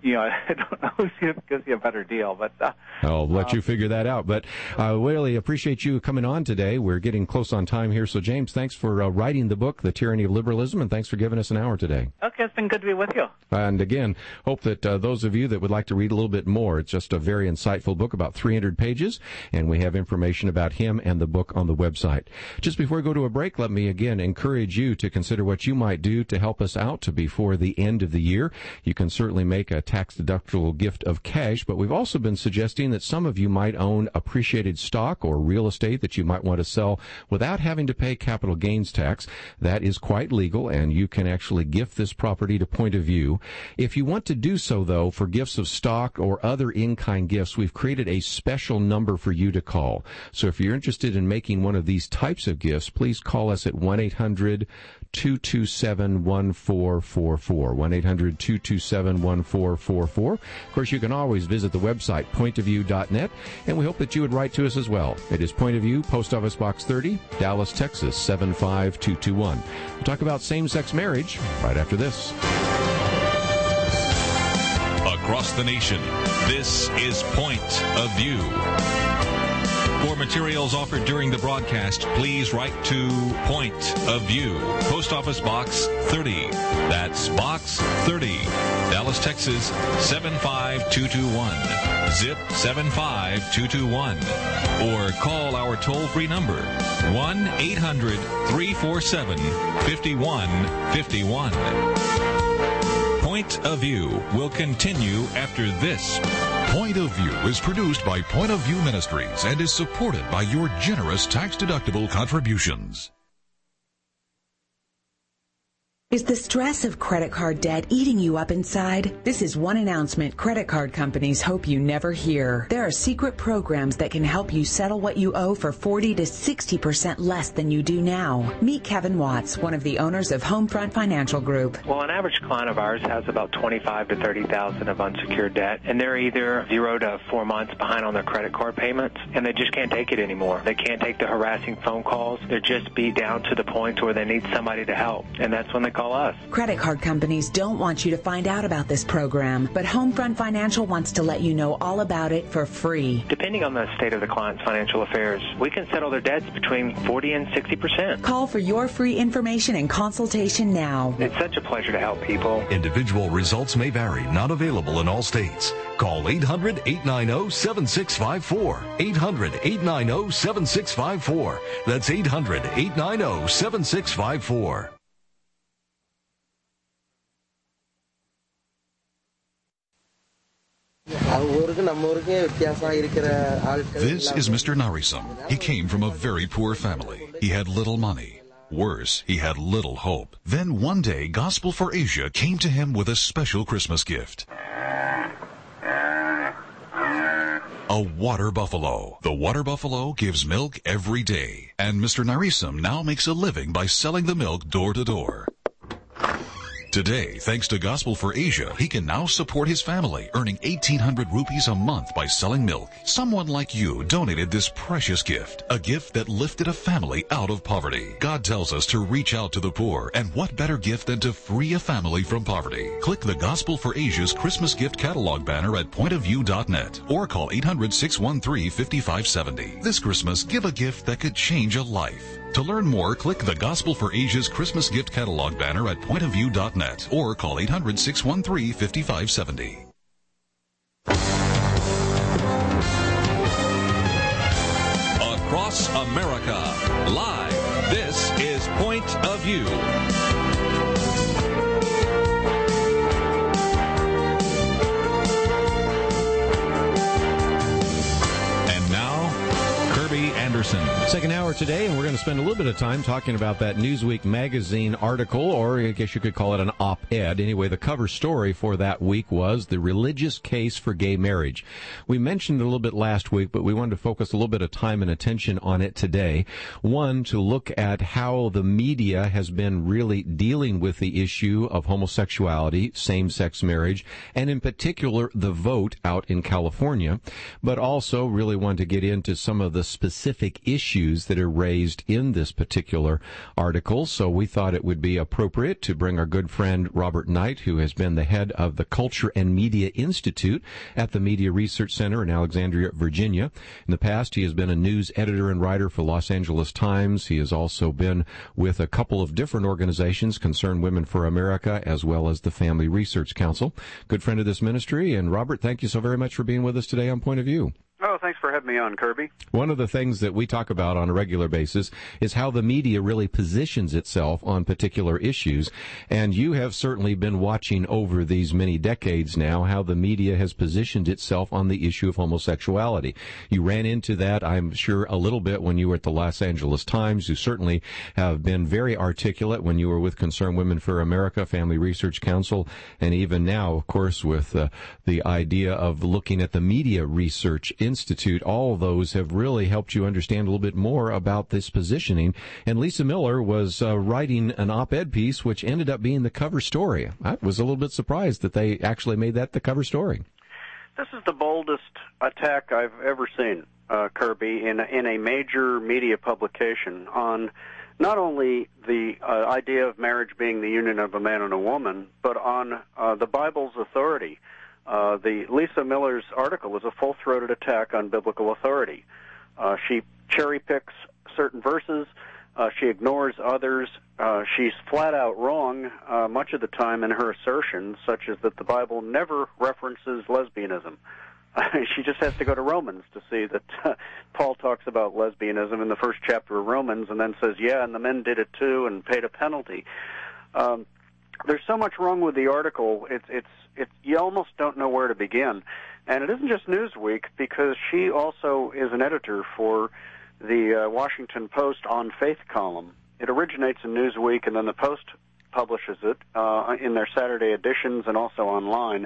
C: you know, I don't know who gives you a better deal, but uh,
B: I'll let
C: um,
B: you figure that out. But I uh, really appreciate you coming on today. We're getting close on time here. So, James, thanks for uh, writing the book, The Tyranny of Liberalism, and thanks for giving us an hour today.
C: Okay, it's been good to be with you.
B: And again, hope that uh, those of you that would like to read a little bit more, it's just a very insightful book, about three hundred pages, and we have information about him and the book on the website. Just before we go to a break, let me again encourage you to consider what you might do to help us out to before the end of the year. You can certainly make a tax-deductible gift of cash, but we've also been suggesting that some of you might own appreciated stock or real estate that you might want to sell without having to pay capital gains tax. That is quite legal, and you can actually gift this property to Point of View. If you want to do so, though, for gifts of stock or other in-kind gifts, we've created a special number for you to call. So if you're interested in making one of these types of gifts, please call us at one eight hundred two two seven one four four four, one eight hundred two two seven one four four four. Of course, you can always visit the website, point of view dot net, and we hope that you would write to us as well. It is Point of View, Post Office Box thirty, Dallas, Texas, seven five two two one. We'll talk about same-sex marriage right after this.
A: Across the nation, this is Point of View. For materials offered during the broadcast, please write to Point of View, Post Office Box thirty. That's Box thirty, Dallas, Texas, seven five two two one. Zip seven five two two one. Or call our toll-free number, one eight hundred three four seven five one five one. Point of View will continue after this.
O: Point of View is produced by Point of View Ministries and is supported by your generous tax-deductible contributions.
J: Is the stress of credit card debt eating you up inside? This is one announcement credit card companies hope you never hear. There are secret programs that can help you settle what you owe for forty to sixty percent less than you do now. Meet Kevin Watts, one of the owners of Homefront Financial Group.
P: Well, an average client of ours has about twenty-five to thirty thousand of unsecured debt, and they're either zero to four months behind on their credit card payments, and they just can't take it anymore. They can't take the harassing phone calls. They're just beat down to the point where they need somebody to help, and that's when they call us.
J: Credit card companies don't want you to find out about this program, but Homefront Financial wants to let you know all about it for free.
P: Depending on the state of the client's financial affairs, we can settle their debts between forty and sixty percent.
J: Call for your free information and consultation now.
P: It's such a pleasure to help people.
O: Individual results may vary, not available in all states. Call eight hundred eight nine zero seven six five four, eight hundred eight nine zero seven six five four. That's eight hundred eight nine zero seven six five four. This is Mister Narisam. He came from a very poor family. He had little money. Worse, he had little hope. Then one day, Gospel for Asia came to him with a special Christmas gift. A water buffalo. The water buffalo gives milk every day. And Mister Narisam now makes a living by selling the milk door to door. Today, thanks to Gospel for Asia, he can now support his family, earning eighteen hundred rupees a month by selling milk. Someone like you donated this precious gift, a gift that lifted a family out of poverty. God tells us to reach out to the poor, and what better gift than to free a family from poverty? Click the Gospel for Asia's Christmas gift catalog banner at point of view dot net or call eight hundred six one three five five seven zero. This Christmas, give a gift that could change a life. To learn more, click the Gospel for Asia's Christmas gift catalog banner at point of view dot net or call eight hundred six one three five five seven zero.
A: Across America, live, this is Point of View.
B: Anderson. Second hour today, and we're going to spend a little bit of time talking about that Newsweek magazine article, or I guess you could call it an op-ed. Anyway, the cover story for that week was The Religious Case for Gay Marriage. We mentioned it a little bit last week, but we wanted to focus a little bit of time and attention on it today. One, to look at how the media has been really dealing with the issue of homosexuality, same-sex marriage, and in particular, the vote out in California, but also really want to get into some of the specific basic issues that are raised in this particular article. So we thought it would be appropriate to bring our good friend Robert Knight, who has been the head of the Culture and Media Institute at the Media Research Center in Alexandria, Virginia. In the past, he has been a news editor and writer for Los Angeles Times. He has also been with a couple of different organizations, Concerned Women for America, as well as the Family Research Council. Good friend of this ministry. And Robert, thank you so very much for being with us today on Point of View.
Q: Oh, thanks for having me on, Kirby.
B: One of the things that we talk about on a regular basis is how the media really positions itself on particular issues. And you have certainly been watching over these many decades now how the media has positioned itself on the issue of homosexuality. You ran into that, I'm sure, a little bit when you were at the Los Angeles Times. You certainly have been very articulate when you were with Concerned Women for America, Family Research Council, and even now, of course, with uh, the idea of looking at the Media Research Institute. All of those have really helped you understand a little bit more about this positioning. And Lisa Miller was uh, writing an op-ed piece which ended up being the cover story. I was a little bit surprised that they actually made that the cover story.
Q: This is the boldest attack I've ever seen, uh, Kirby, in, in a major media publication on not only the uh, idea of marriage being the union of a man and a woman, but on uh, the Bible's authority. Uh, the Lisa Miller's article is a full-throated attack on biblical authority. Uh, she cherry-picks certain verses. Uh, she ignores others. Uh, she's flat-out wrong uh, much of the time in her assertions, such as that the Bible never references lesbianism. Uh, she just has to go to Romans to see that uh, Paul talks about lesbianism in the first chapter of Romans and then says, yeah, and the men did it too and paid a penalty. Um, there's so much wrong with the article, it's, it's, it's, you almost don't know where to begin. And it isn't just Newsweek, because she also is an editor for the uh, Washington Post On Faith column. It originates in Newsweek, and then the Post publishes it uh, in their Saturday editions and also online.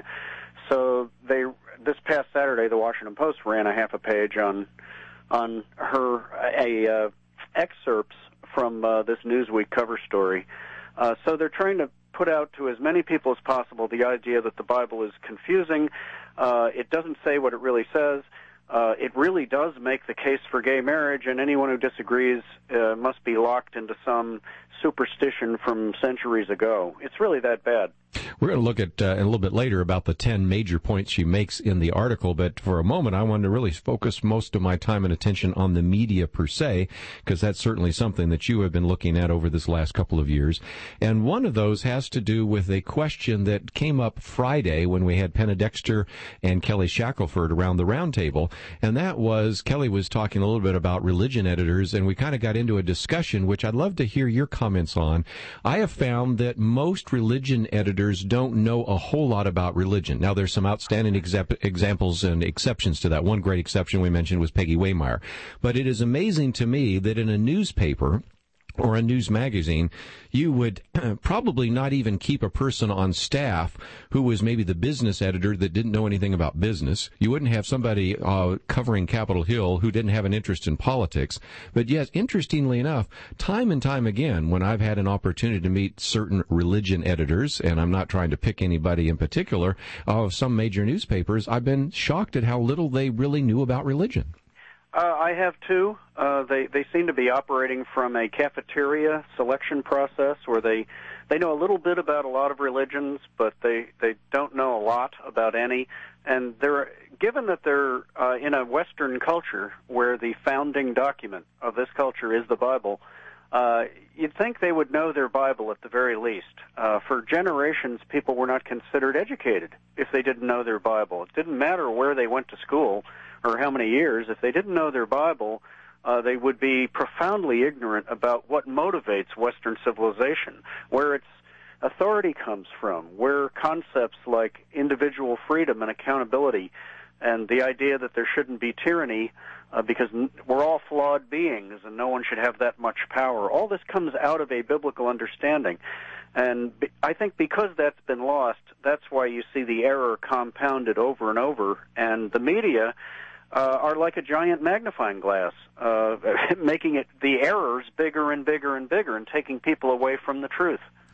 Q: So they, this past Saturday, the Washington Post ran a half a page on on her a uh, excerpts from uh, this Newsweek cover story. Uh, so they're trying to put out to as many people as possible the idea that the Bible is confusing. Uh, it doesn't say what it really says. Uh, it really does make the case for gay marriage, and anyone who disagrees uh, must be locked into some superstition from centuries ago. It's really that bad.
B: We're going to look at uh, a little bit later about the ten major points she makes in the article, but for a moment I wanted to really focus most of my time and attention on the media per se, because that's certainly something that you have been looking at over this last couple of years. And one of those has to do with a question that came up Friday when we had Penna Dexter and Kelly Shackelford around the round table, and that was, Kelly was talking a little bit about religion editors, and we kind of got into a discussion, which I'd love to hear your comments on. I have found that most religion editors don't know a whole lot about religion. Now, there's some outstanding exep- examples and exceptions to that. One great exception we mentioned was Peggy Waymeyer. But it is amazing to me that in a newspaper or a news magazine, you would probably not even keep a person on staff who was maybe the business editor that didn't know anything about business. You wouldn't have somebody uh, covering Capitol Hill who didn't have an interest in politics. But yes, interestingly enough, time and time again, when I've had an opportunity to meet certain religion editors, and I'm not trying to pick anybody in particular, of some major newspapers, I've been shocked at how little they really knew about religion.
Q: Uh, I have too. Uh, they they seem to be operating from a cafeteria selection process where they they know a little bit about a lot of religions, but they they don't know a lot about any. And they're given that they're uh, in a Western culture where the founding document of this culture is the Bible. Uh, you'd think they would know their Bible at the very least. Uh, for generations, people were not considered educated if they didn't know their Bible. It didn't matter where they went to school or how many years. If they didn't know their Bible, uh, they would be profoundly ignorant about what motivates Western civilization, where its authority comes from, where concepts like individual freedom and accountability and the idea that there shouldn't be tyranny uh, because we're all flawed beings and no one should have that much power. All this comes out of a biblical understanding. And I think because that's been lost, that's why you see the error compounded over and over. And the media uh, are like a giant magnifying glass, uh, making it the errors bigger and bigger and bigger and taking people away from the truth.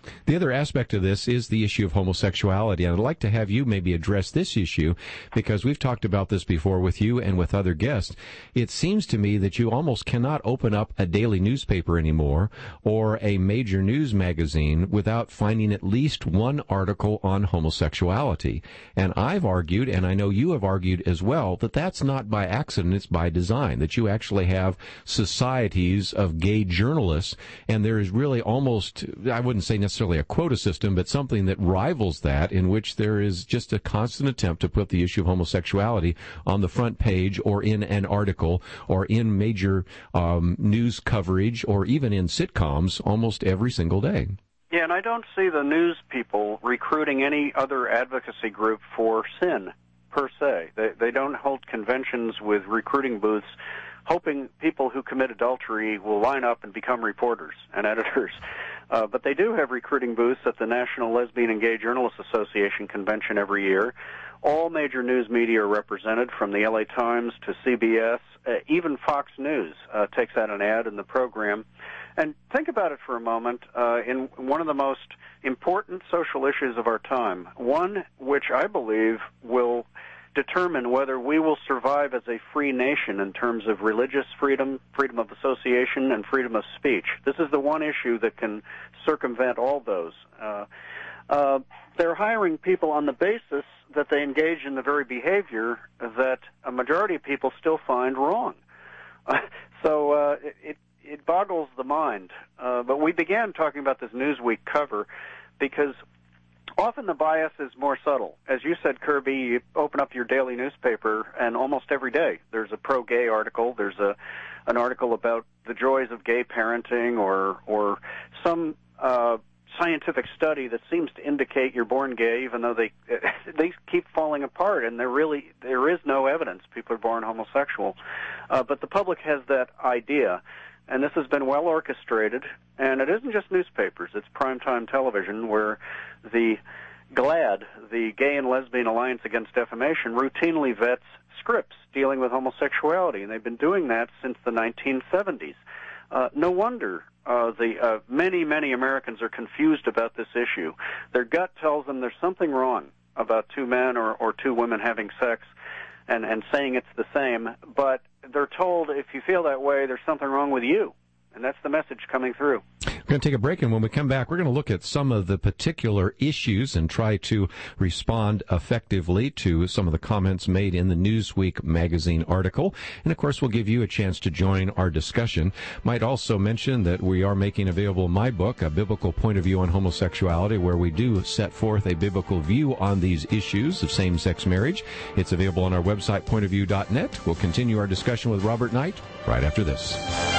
B: The other aspect of this is the issue of homosexuality, and I'd like to have you maybe address this issue, because we've talked about this before with you and with other guests. It seems to me that you almost cannot open up a daily newspaper anymore or a major news magazine without finding at least one article on homosexuality. And I've argued, and I know you have argued as well, that that's not by accident, it's by design, that you actually have societies of gay journalists, and there is really almost, I wouldn't say necessarily a quota system, but something that rivals that, in which there is just a constant attempt to put the issue of homosexuality on the front page or in an article or in major um, news coverage or even in sitcoms almost every single day.
Q: Yeah, and I don't see the news people recruiting any other advocacy group for sin, per se. They, they don't hold conventions with recruiting booths hoping people who commit adultery will line up and become reporters and editors. Uh, but they do have recruiting booths at the National Lesbian and Gay Journalists Association convention every year. All major news media are represented, from the L A Times to C B S. Uh, even Fox News uh, takes out an ad in the program. And think about it for a moment. Uh, in one of the most important social issues of our time, one which I believe will determine whether we will survive as a free nation in terms of religious freedom, freedom of association, and freedom of speech. This is the one issue that can circumvent all those. Uh, uh, they're hiring people on the basis that they engage in the very behavior that a majority of people still find wrong. Uh, so uh, it, it, it boggles the mind. Uh, but we began talking about this Newsweek cover because often the bias is more subtle. As you said, Kirby, you open up your daily newspaper, and almost every day there's a pro-gay article. There's a an article about the joys of gay parenting, or or some uh, scientific study that seems to indicate you're born gay, even though they they keep falling apart, and there really there is no evidence people are born homosexual. Uh, but the public has that idea. And this has been well orchestrated, and it isn't just newspapers. It's primetime television, where the GLAAD, the Gay and Lesbian Alliance Against Defamation, routinely vets scripts dealing with homosexuality, and they've been doing that since the nineteen seventies. Uh, no wonder uh, the uh, many, many Americans are confused about this issue. Their gut tells them there's something wrong about two men or, or two women having sex, and, and saying it's the same, but they're told if you feel that way, there's something wrong with you. And that's the message coming through.
B: We're going to take a break, and when we come back, we're going to look at some of the particular issues and try to respond effectively to some of the comments made in the Newsweek magazine article. And, of course, we'll give you a chance to join our discussion. Might also mention that we are making available my book, A Biblical Point of View on Homosexuality, where we do set forth a biblical view on these issues of same-sex marriage. It's available on our website, point of view dot net. We'll continue our discussion with Robert Knight right after this.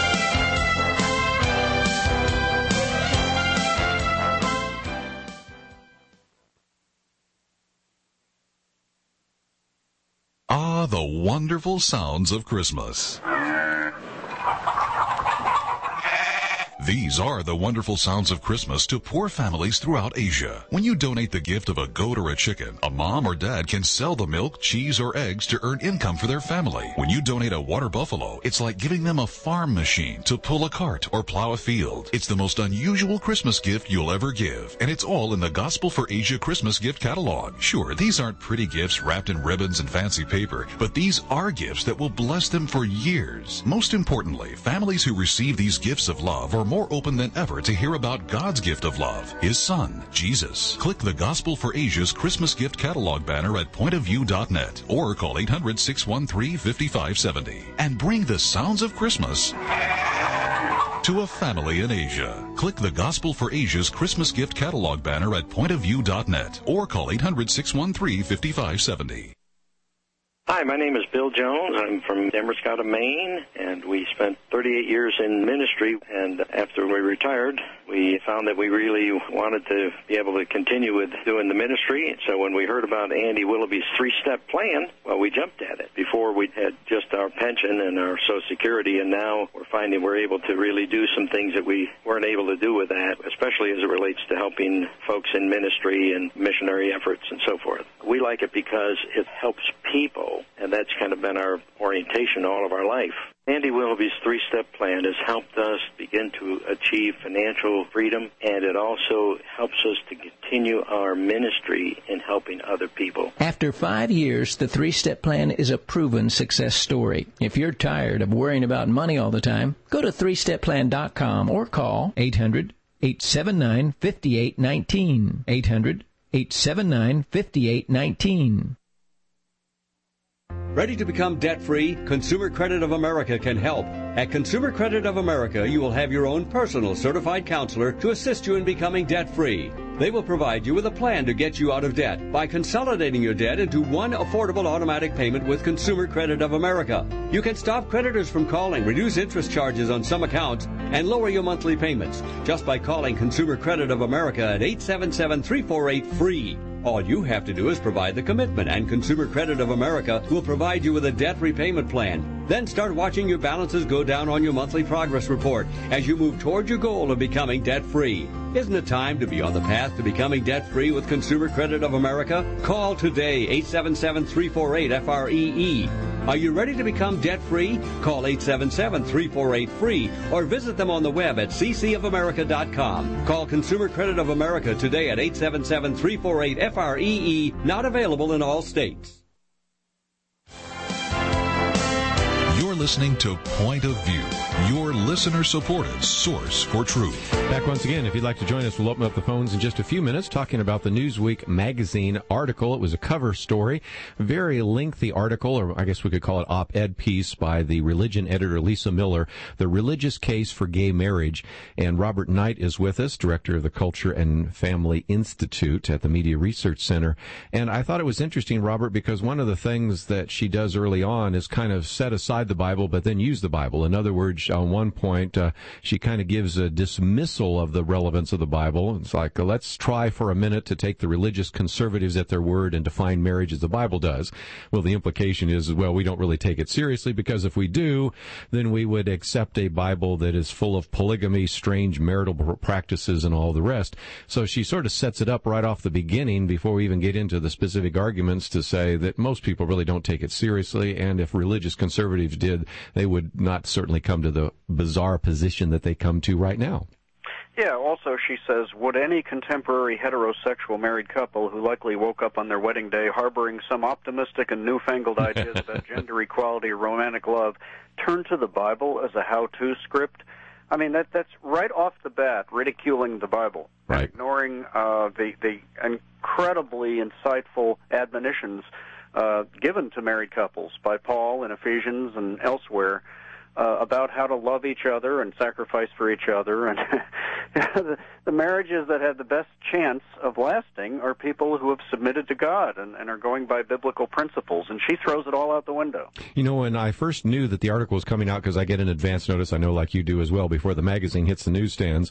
O: Ah, the wonderful sounds of Christmas. These are the wonderful sounds of Christmas to poor families throughout Asia. When you donate the gift of a goat or a chicken, a mom or dad can sell the milk, cheese, or eggs to earn income for their family. When you donate a water buffalo, it's like giving them a farm machine to pull a cart or plow a field. It's the most unusual Christmas gift you'll ever give, and it's all in the Gospel for Asia Christmas gift catalog. Sure, these aren't pretty gifts wrapped in ribbons and fancy paper, but these are gifts that will bless them for years. Most importantly, families who receive these gifts of love are more more open than ever to hear about God's gift of love, His Son, Jesus. Click the Gospel for Asia's Christmas gift catalog banner at point of view dot net or call eight hundred, six one three, five five seven zero and bring the sounds of Christmas to a family in Asia. Click the Gospel for Asia's Christmas gift catalog banner at point of view dot net or call eight hundred, six one three, five five seven zero.
R: Hi, my name is Bill Jones. I'm from Amherst-County, Maine, and we spent thirty-eight years in ministry, and after we retired, we found that we really wanted to be able to continue with doing the ministry. So when we heard about Andy Willoughby's three-step plan, well, we jumped at it. Before, we had just our pension and our Social Security, and now we're finding we're able to really do some things that we weren't able to do with that, especially as it relates to helping folks in ministry and missionary efforts and so forth. We like it because it helps people, and that's kind of been our orientation all of our life. Andy Willoughby's three-step plan has helped us begin to achieve financial freedom, and it also helps us to continue our ministry in helping other people.
G: After five years, the three-step plan is a proven success story. If you're tired of worrying about money all the time, go to three step plan dot com or call eight hundred, eight seven nine, five eight one nine, eight hundred, eight seven nine, five eight one nine.
S: Ready to become debt-free? Consumer Credit of America can help. At Consumer Credit of America, you will have your own personal certified counselor to assist you in becoming debt-free. They will provide you with a plan to get you out of debt by consolidating your debt into one affordable automatic payment with Consumer Credit of America. You can stop creditors from calling, reduce interest charges on some accounts, and lower your monthly payments just by calling Consumer Credit of America at eight seven seven, three four eight, FREE. All you have to do is provide the commitment, and Consumer Credit of America will provide you with a debt repayment plan. Then start watching your balances go down on your monthly progress report as you move toward your goal of becoming debt-free. Isn't it time to be on the path to becoming debt-free with Consumer Credit of America? Call today, eight seven seven, three four eight, F R E E. Are you ready to become debt-free? Call eight seven seven, three four eight, FREE or visit them on the web at c c of america dot com. Call Consumer Credit of America today at eight seven seven, three four eight, F R E E. Not available in all states.
O: You're listening to Point of View, your listener-supported source for truth.
B: Back once again. If you'd like to join us, we'll open up the phones in just a few minutes talking about the Newsweek magazine article. It was a cover story, very lengthy article, or I guess we could call it op-ed piece by the religion editor Lisa Miller, The Religious Case for Gay Marriage. And Robert Knight is with us, director of the Culture and Family Institute at the Media Research Center. And I thought it was interesting, Robert, because one of the things that she does early on is kind of set aside the Bible, but then use the Bible. In other words, on one point, uh, she kind of gives a dismissal of the relevance of the Bible. It's like, uh, let's try for a minute to take the religious conservatives at their word and define marriage as the Bible does. Well, the implication is, well, we don't really take it seriously, because if we do, then we would accept a Bible that is full of polygamy, strange marital practices, and all the rest. So she sort of sets it up right off the beginning before we even get into the specific arguments to say that most people really don't take it seriously, and if religious conservatives did, they would not certainly come to the bizarre position that they come to right now.
Q: Yeah, also she says, would any contemporary heterosexual married couple who likely woke up on their wedding day harboring some optimistic and newfangled ideas about gender equality or romantic love turn to the Bible as a how-to script? I mean, that that's right off the bat ridiculing the Bible,
B: right.
Q: ignoring uh, the, the incredibly insightful admonitions uh, given to married couples by Paul in Ephesians and elsewhere uh, about how to love each other and sacrifice for each other. And the, the marriages that have the best chance of lasting are people who have submitted to God and, and are going by biblical principles. And she throws it all out the window.
B: You know, when I first knew that the article was coming out, because I get an advance notice, I know like you do as well, before the magazine hits the newsstands,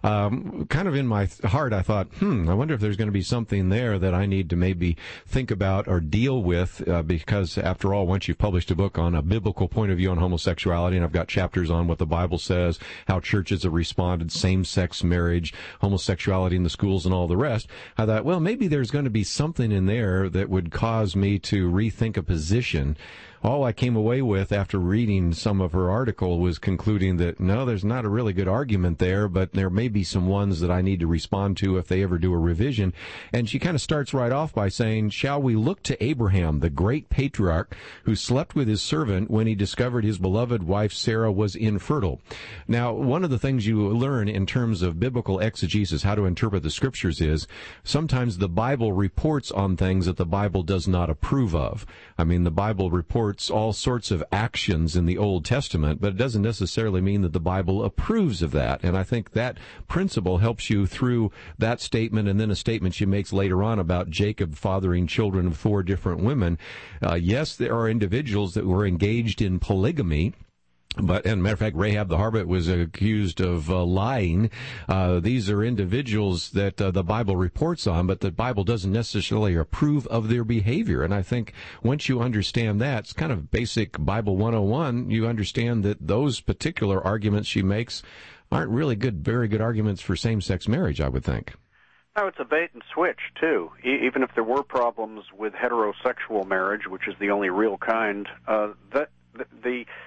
B: um, kind of in my heart I thought, hmm, I wonder if there's going to be something there that I need to maybe think about or deal with, uh, because after all, once you've published a book on a biblical point of view on homosexuality, and I've got chapters on what the Bible says, how churches have responded, same-sex marriage, homosexuality in the schools, and all the rest, I thought, well, maybe there's going to be something in there that would cause me to rethink a position. All I came away with after reading some of her article was concluding that, no, there's not a really good argument there, but there may be some ones that I need to respond to if they ever do a revision. And she kind of starts right off by saying, shall we look to Abraham, the great patriarch, who slept with his servant when he discovered his beloved wife Sarah was infertile? Now, one of the things you learn in terms of biblical exegesis, how to interpret the scriptures, is sometimes the Bible reports on things that the Bible does not approve of. I mean, the Bible reports all sorts of actions in the Old Testament, but it doesn't necessarily mean that the Bible approves of that. And I think that principle helps you through that statement, and then a statement she makes later on about Jacob fathering children of four different women. Uh, yes, there are individuals that were engaged in polygamy, but, and matter of fact, Rahab the harlot was accused of uh, lying. Uh, these are individuals that uh, the Bible reports on, but the Bible doesn't necessarily approve of their behavior. And I think once you understand that, it's kind of basic Bible one oh one, you understand that those particular arguments she makes aren't really good, very good arguments for same-sex marriage, I would think.
Q: No, it's a bait and switch, too. E- even if there were problems with heterosexual marriage, which is the only real kind, uh, that the... the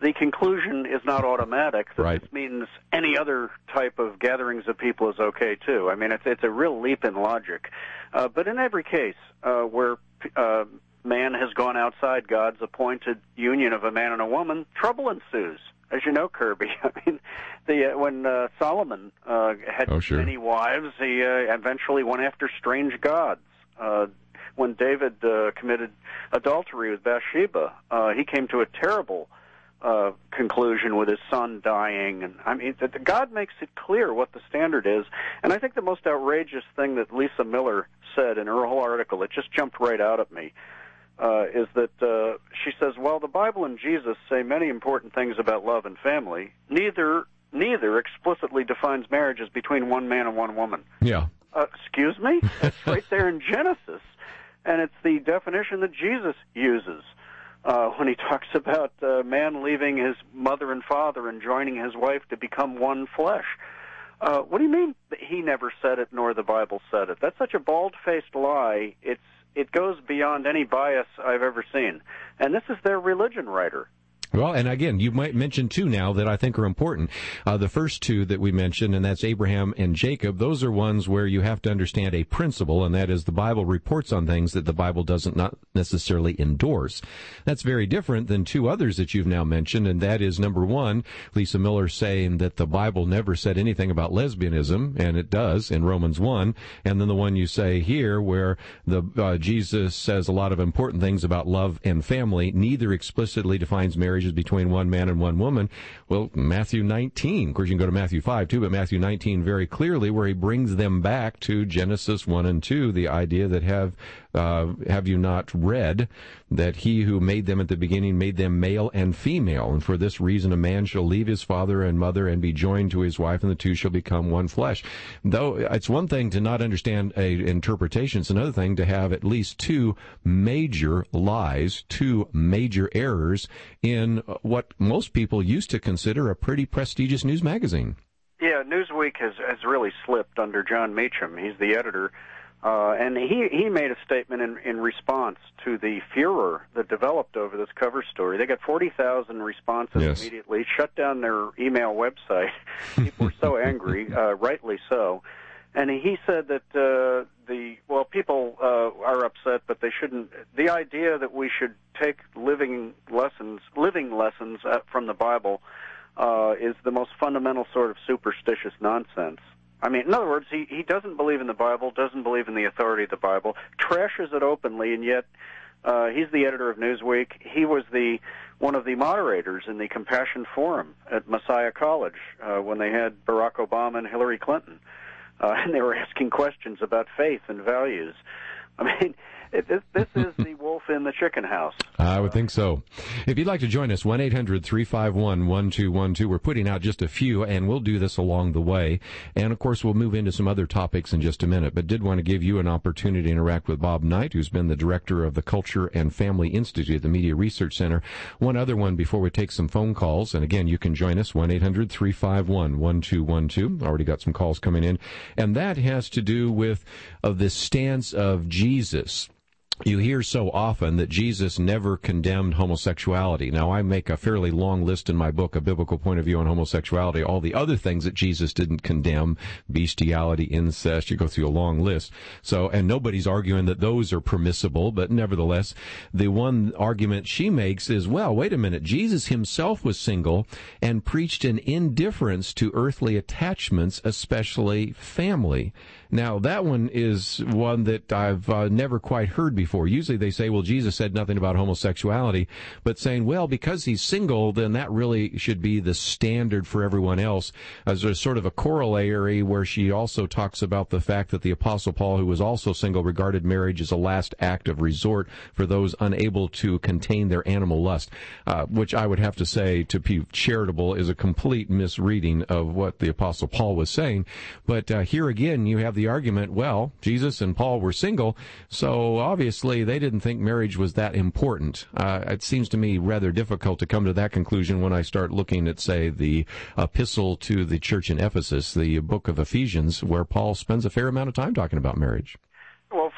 Q: the conclusion is not automatic. That
B: right.
Q: This means any other type of gatherings of people is okay too. I mean, it's it's a real leap in logic. Uh, but in every case uh, where uh, man has gone outside God's appointed union of a man and a woman, trouble ensues. As you know, Kirby, I mean, the uh, when uh, Solomon uh, had
B: oh, sure.
Q: many wives, he uh, eventually went after strange gods. Uh, when David uh, committed adultery with Bathsheba, uh, he came to a terrible uh, conclusion with his son dying. And I mean, that God makes it clear what the standard is. And I think the most outrageous thing that Lisa Miller said in her whole article, it just jumped right out at me. Uh, is that uh, she says, well, the Bible and Jesus say many important things about love and family. Neither neither explicitly defines marriage as between one man and one woman.
B: Yeah.
Q: Uh, excuse me? It's right there in Genesis. And it's the definition that Jesus uses uh, when he talks about uh, man leaving his mother and father and joining his wife to become one flesh. Uh, what do you mean he never said it nor the Bible said it? That's such a bald-faced lie. It's It goes beyond any bias I've ever seen. And this is their religion writer.
B: Well, and again, you might mention two now that I think are important. Uh, the first two that we mentioned, and that's Abraham and Jacob, those are ones where you have to understand a principle, and that is the Bible reports on things that the Bible doesn't not necessarily endorse. That's very different than two others that you've now mentioned, and that is, number one, Lisa Miller saying that the Bible never said anything about lesbianism, and it does in Romans one, and then the one you say here where the uh, Jesus says a lot of important things about love and family, neither explicitly defines marriage is between one man and one woman. Well, Matthew nineteen, of course you can go to Matthew five too, but Matthew nineteen very clearly where he brings them back to Genesis one and two, the idea that have uh, have you not read that he who made them at the beginning made them male and female, and for this reason a man shall leave his father and mother and be joined to his wife, and the two shall become one flesh. Though it's one thing to not understand a interpretation, it's another thing to have at least two major lies, two major errors in what most people used to consider a pretty prestigious news magazine.
Q: Yeah, Newsweek has, has really slipped under John Meacham. He's the editor. Uh, and he, he made a statement in, in response to the furor that developed over this cover story. They got forty thousand responses
B: yes.
Q: immediately, shut down their email website. People were so angry, uh, rightly so. And he said that uh, the, well, people uh, are upset, but they shouldn't, the idea that we should take living lessons, living lessons uh, from the Bible uh, is the most fundamental sort of superstitious nonsense. I mean, in other words, he, he doesn't believe in the Bible, doesn't believe in the authority of the Bible, trashes it openly, and yet uh, he's the editor of Newsweek. He was the one of the moderators in the Compassion Forum at Messiah College uh, when they had Barack Obama and Hillary Clinton, uh, and they were asking questions about faith and values. I mean, it, this, this is the wolf in the chicken house.
B: I would think so. If you'd like to join us, one eight hundred three five one one two one two. We're putting out just a few, and we'll do this along the way. And, of course, we'll move into some other topics in just a minute. But did want to give you an opportunity to interact with Bob Knight, who's been the director of the Culture and Family Institute at the Media Research Center. One other one before we take some phone calls. And, again, you can join us, one eight hundred three five one one two one two. Already got some calls coming in. And that has to do with uh, the stance of Jesus. You hear so often that Jesus never condemned homosexuality. Now, I make a fairly long list in my book, A Biblical Point of View on Homosexuality, all the other things that Jesus didn't condemn, bestiality, incest, you go through a long list. So, and nobody's arguing that those are permissible, but nevertheless, the one argument she makes is, well, wait a minute, Jesus himself was single and preached an indifference to earthly attachments, especially family. Now, that one is one that I've uh, never quite heard before. Usually they say, well, Jesus said nothing about homosexuality, but saying, well, because he's single, then that really should be the standard for everyone else. As there's sort of a corollary where she also talks about the fact that the Apostle Paul, who was also single, regarded marriage as a last act of resort for those unable to contain their animal lust, uh, which I would have to say, to be charitable, is a complete misreading of what the Apostle Paul was saying. But uh, here again, you have the argument, well, Jesus and Paul were single, so obviously they didn't think marriage was that important. Uh, it seems to me rather difficult to come to that conclusion when I start looking at, say, the epistle to the church in Ephesus, the book of Ephesians, where Paul spends a fair amount of time talking about marriage.
Q: Well,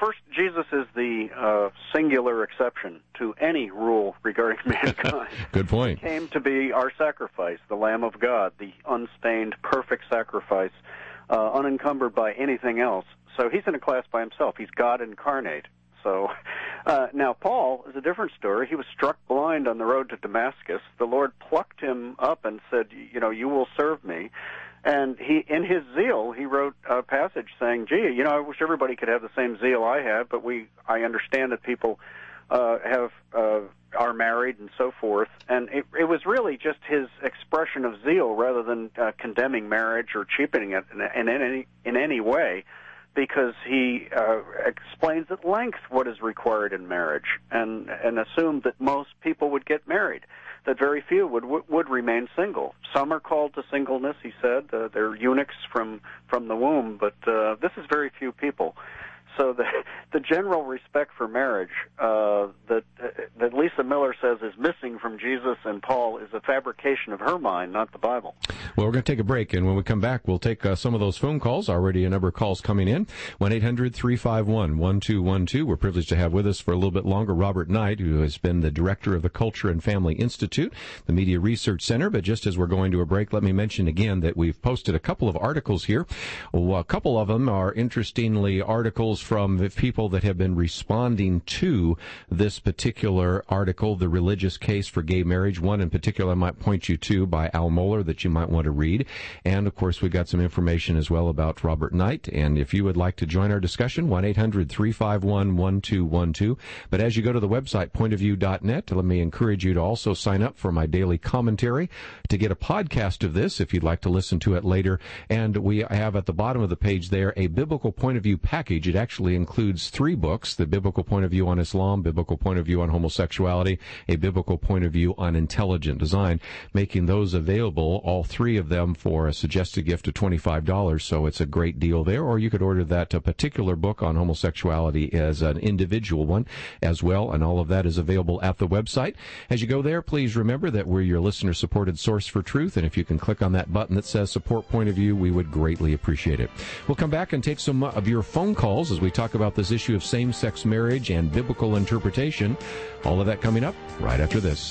Q: first, Jesus is the uh, singular exception to any rule regarding mankind.
B: Good point.
Q: He came to be our sacrifice, the Lamb of God, the unstained, perfect sacrifice, uh, unencumbered by anything else. So he's in a class by himself. He's God incarnate. So uh, now Paul is a different story. He was struck blind on the road to Damascus. The Lord plucked him up and said, you know, you will serve me. And he, in his zeal, he wrote a passage saying, gee, you know, I wish everybody could have the same zeal I have, but we, I understand that people uh, have, uh, are married and so forth. And it, it was really just his expression of zeal rather than uh, condemning marriage or cheapening it in, in any, in any way, because he uh, explains at length what is required in marriage and, and assumed that most people would get married, that very few would would remain single. Some are called to singleness, he said. Uh, they're eunuchs from, from the womb, but uh, this is very few people. So the the general respect for marriage uh, that uh, that Lisa Miller says is missing from Jesus and Paul is a fabrication of her mind, not the Bible.
B: Well, we're going to take a break, and when we come back, we'll take uh, some of those phone calls. Already a number of calls coming in. one eight hundred three five one one two one two. We're privileged to have with us for a little bit longer Robert Knight, who has been the director of the Culture and Family Institute, the Media Research Center. But just as we're going to a break, let me mention again that we've posted a couple of articles here. Well, a couple of them are, interestingly, articles from the people that have been responding to this particular article, The Religious Case for Gay Marriage. One in particular I might point you to by Al Mohler that you might want to read. And, of course, we got some information as well about Robert Knight. And if you would like to join our discussion, one eight hundred three five one one two one two. But as you go to the website, point of view dot net, let me encourage you to also sign up for my daily commentary to get a podcast of this if you'd like to listen to it later. And we have at the bottom of the page there a biblical point of view package. It actually includes includes three books: the biblical point of view on Islam, biblical point of view on homosexuality, a biblical point of view on intelligent design, making those available, all three of them, for a suggested gift of twenty-five dollars. So it's a great deal there. Or you could order that uh, particular book on homosexuality as an individual one as well, and all of that is available at the website. As you go there, please remember that we're your listener-supported source for truth, and if you can click on that button that says Support Point of View, we would greatly appreciate it. We'll come back and take some of your phone calls as we talk about this issue of same-sex marriage and biblical interpretation. All of that coming up right after this.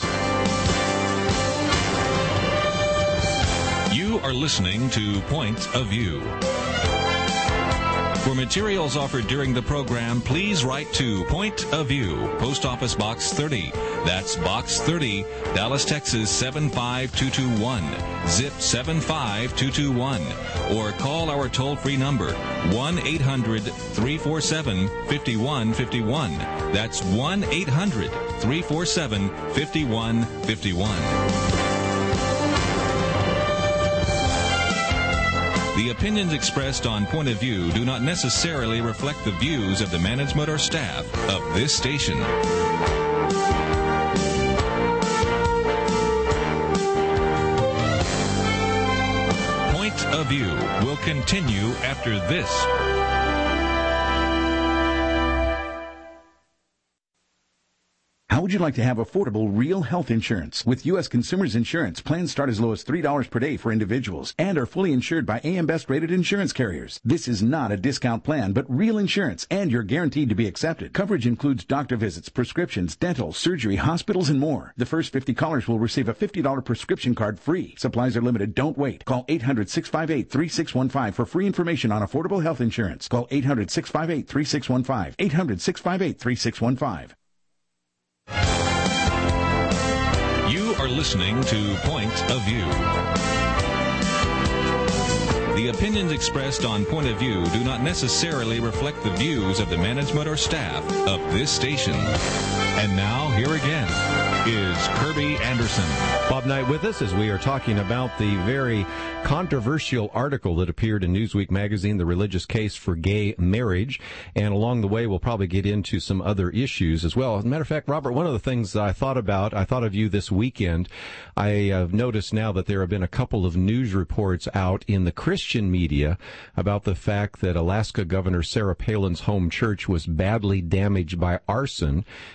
A: You are listening to Point of View. For materials offered during the program, please write to Point of View, Post Office Box thirty. That's Box thirty, Dallas, Texas seven five two two one, zip seven five two two one. Or call our toll-free number, one eight hundred three four seven five one five one. That's one eight hundred three four seven five one five one. The opinions expressed on Point of View do not necessarily reflect the views of the management or staff of this station. Point of View will continue after this.
T: How would you like to have affordable, real health insurance? With U S Consumers Insurance, plans start as low as three dollars per day for individuals and are fully insured by A M Best rated insurance carriers. This is not a discount plan, but real insurance, and you're guaranteed to be accepted. Coverage includes doctor visits, prescriptions, dental, surgery, hospitals, and more. The first fifty callers will receive a fifty dollars prescription card free. Supplies are limited. Don't wait. Call eight hundred six five eight three six one five for free information on affordable health insurance. Call eight hundred six five eight three six one five. eight hundred six five eight three six one five.
A: You are listening to Point of View. The opinions expressed on Point of View do not necessarily reflect the views of the management or staff of this station. And now, here again is Kirby Anderson.
B: Bob Knight with us as we are talking about the very controversial article that appeared in Newsweek magazine, The Religious Case for Gay Marriage. And along the way, we'll probably get into some other issues as well. As a matter of fact, Robert, one of the things that I thought about, I thought of you this weekend. I have noticed now that there have been a couple of news reports out in the Christian media about the fact that Alaska Governor Sarah Palin's home church was badly damaged by arson.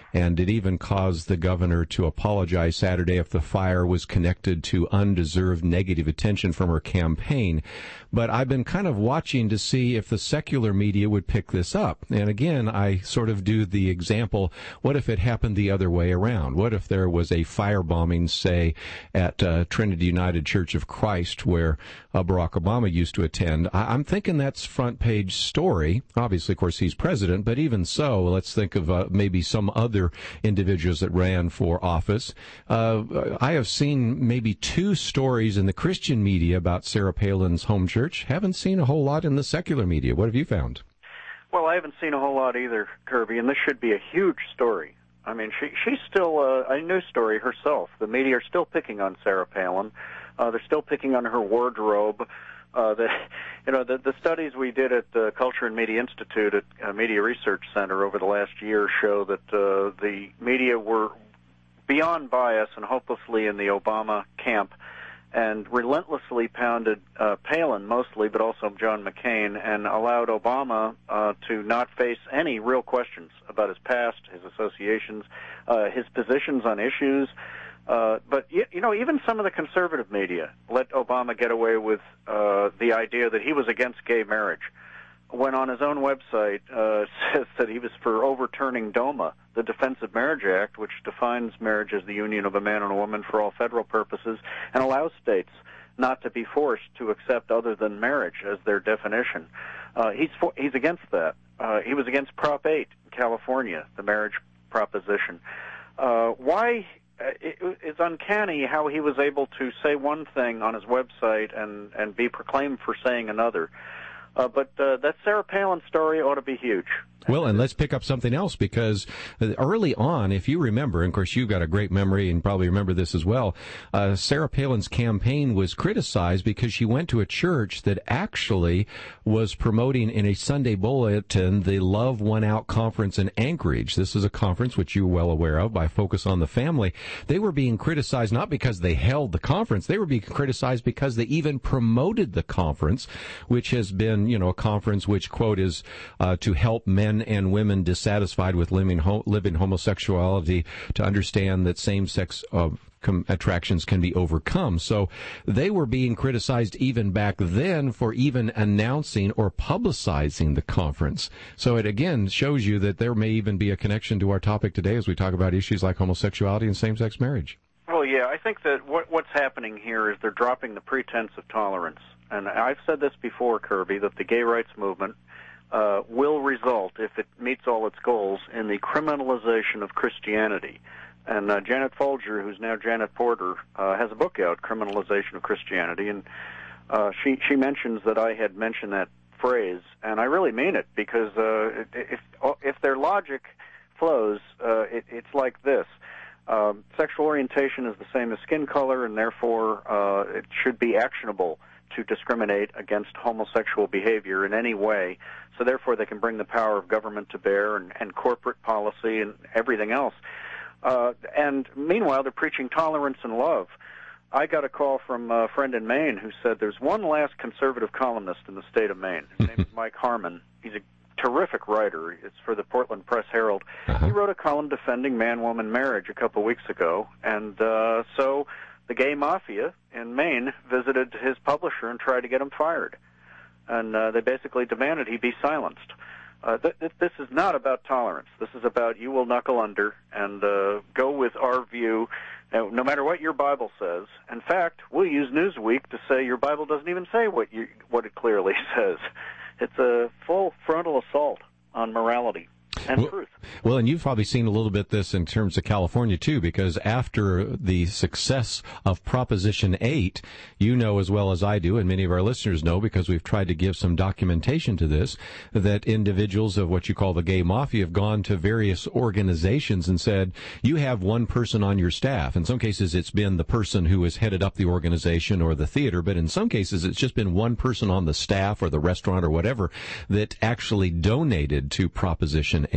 B: and it even caused the governor to apologize Saturday if the fire was connected to undeserved negative attention from her campaign. But I've been kind of watching to see if the secular media would pick this up. And again, I sort of do the example, what if it happened the other way around? What if there was a firebombing, say, at uh, Trinity United Church of Christ, where uh, Barack Obama used to attend? I- I'm thinking that's front page story. Obviously, of course, he's president, but even so, let's think of uh, maybe some other individuals that ran for office. Uh, I have seen maybe two stories in the Christian media about Sarah Palin's home church. Haven't seen a whole lot in the secular media. What have you found?
Q: Well, I haven't seen a whole lot either, Kirby, and this should be a huge story. I mean, she she's still uh, a news story herself. The media are still picking on Sarah Palin. Uh, they're still picking on her wardrobe. Uh, the, you know, the, the studies we did at the Culture and Media Institute at uh, Media Research Center over the last year show that uh, the media were beyond bias and hopelessly in the Obama camp, and relentlessly pounded uh, Palin mostly, but also John McCain, and allowed Obama uh, to not face any real questions about his past, his associations, uh, his positions on issues. Uh, but, you, you know, even some of the conservative media let Obama get away with uh, the idea that he was against gay marriage, when on his own website uh, says that he was for overturning DOMA, the Defense of Marriage Act, which defines marriage as the union of a man and a woman for all federal purposes and allows states not to be forced to accept other than marriage as their definition. Uh, he's for, he's against that. Uh, he was against Prop eight in California, the marriage proposition. Uh, why? It, it's uncanny how he was able to say one thing on his website and, and be proclaimed for saying another. Uh, but uh, that Sarah Palin story ought to be huge.
B: Well, and let's pick up something else, because early on, if you remember, and of course you've got a great memory and probably remember this as well, uh, Sarah Palin's campaign was criticized because she went to a church that actually was promoting in a Sunday bulletin the Love One Out conference in Anchorage. This is a conference which you're well aware of by Focus on the Family. They were being criticized not because they held the conference, they were being criticized because they even promoted the conference, which has been, you know, a conference which, quote, is uh, to help men and women dissatisfied with living, ho- living homosexuality to understand that same-sex uh, com- attractions can be overcome. So they were being criticized even back then for even announcing or publicizing the conference. So it again shows you that there may even be a connection to our topic today as we talk about issues like homosexuality and same-sex marriage.
Q: Well, yeah, I think that what, what's happening here is they're dropping the pretense of tolerance. And I've said this before, Kirby, that the gay rights movement Uh, will result, if it meets all its goals, in the criminalization of Christianity. And uh, Janet Folger, who's now Janet Porter, uh, has a book out, Criminalization of Christianity, and uh, she she mentions that I had mentioned that phrase, and I really mean it, because uh, if if their logic flows, uh, it, it's like this. Um, sexual orientation is the same as skin color, and therefore uh, it should be actionable to discriminate against homosexual behavior in any way. So therefore they can bring the power of government to bear and, and corporate policy and everything else. Uh, and meanwhile, they're preaching tolerance and love. I got a call from a friend in Maine who said there's one last conservative columnist in the state of Maine. His name is Mike Harmon. He's a terrific writer. It's for the Portland Press Herald. Uh-huh. He wrote a column defending man-woman marriage a couple of weeks ago. And uh, so the gay mafia in Maine visited his publisher and tried to get him fired. And uh, they basically demanded he be silenced. Uh, th- th- this is not about tolerance. This is about you will knuckle under and uh, go with our view, uh, no matter what your Bible says. In fact, we'll use Newsweek to say your Bible doesn't even say what you, what it clearly says. It's a full frontal assault on morality and
B: well,
Q: truth.
B: Well, and you've probably seen a little bit this in terms of California, too, because after the success of Proposition eight, you know as well as I do, and many of our listeners know because we've tried to give some documentation to this, that individuals of what you call the gay mafia have gone to various organizations and said, you have one person on your staff. In some cases, it's been the person who has headed up the organization or the theater, but in some cases, it's just been one person on the staff or the restaurant or whatever that actually donated to Proposition eight.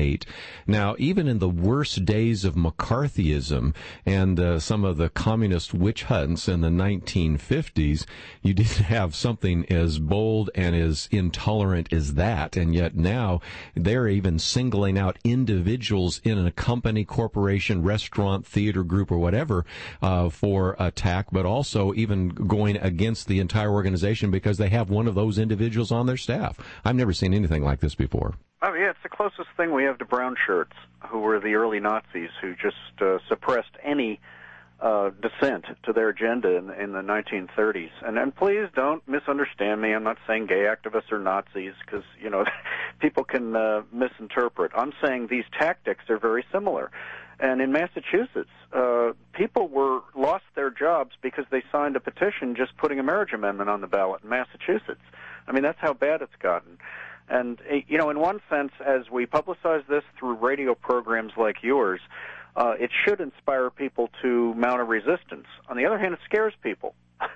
B: eight. Now, even in the worst days of McCarthyism and uh, some of the communist witch hunts in the nineteen fifties, you didn't have something as bold and as intolerant as that, and yet now they're even singling out individuals in a company, corporation, restaurant, theater group, or whatever uh, for attack, but also even going against the entire organization because they have one of those individuals on their staff. I've never seen anything like this before.
Q: Oh, yeah, it's the closest thing we have to brown shirts, who were the early Nazis who just uh, suppressed any uh, dissent to their agenda in, in the nineteen thirties. And, and please don't misunderstand me. I'm not saying gay activists are Nazis because, you know, people can uh, misinterpret. I'm saying these tactics are very similar. And in Massachusetts, uh, people were lost their jobs because they signed a petition just putting a marriage amendment on the ballot in Massachusetts. I mean, that's how bad it's gotten. And, you know, in one sense, as we publicize this through radio programs like yours, uh, it should inspire people to mount a resistance. On the other hand, it scares people.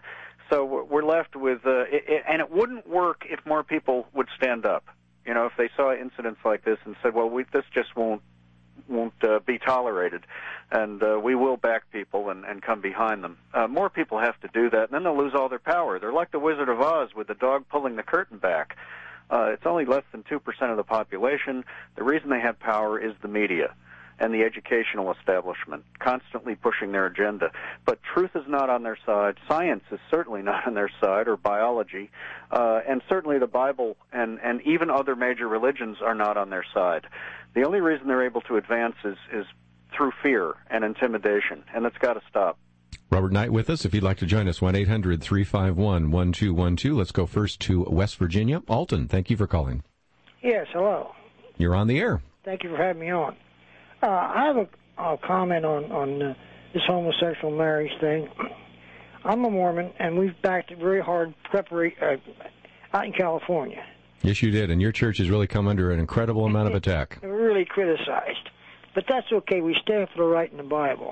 Q: So we're left with, uh, it, it, and it wouldn't work if more people would stand up. You know, if they saw incidents like this and said, well, we, this just won't won't uh, be tolerated, and uh, we will back people and, and come behind them. Uh, more people have to do that, and then they'll lose all their power. They're like the Wizard of Oz with the dog pulling the curtain back. Uh, it's only less than two percent of the population. The reason they have power is the media and the educational establishment, constantly pushing their agenda. But truth is not on their side. Science is certainly not on their side, or biology. Uh, and certainly the Bible and, and even other major religions are not on their side. The only reason they're able to advance is, is through fear and intimidation, and that's got to stop.
B: Robert Knight with us. If you'd like to join us, one eight hundred three five one one two one two. Let's go first to West Virginia. Alton, thank you for calling.
U: Yes, hello.
B: You're on the air.
U: Thank you for having me on. Uh, I have a, a comment on, on uh, this homosexual marriage thing. I'm a Mormon, and we've backed it very hard preparation, uh, out in California.
B: Yes, you did, and your church has really come under an incredible amount of attack.
U: Really criticized. But that's okay. We stand for the right in the Bible.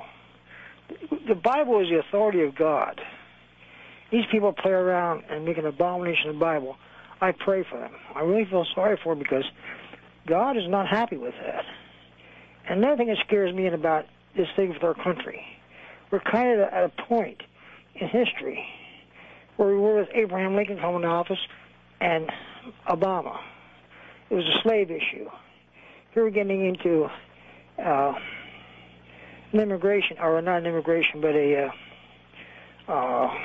U: The Bible is the authority of God. These people play around and make an abomination of the Bible. I pray for them. I really feel sorry for them because God is not happy with that. And another thing that scares me about this thing with our country, we're kind of at a point in history where we were with Abraham Lincoln coming to office and Obama. It was a slave issue. Here we're getting into uh, an immigration, or not an immigration, but a uh, uh,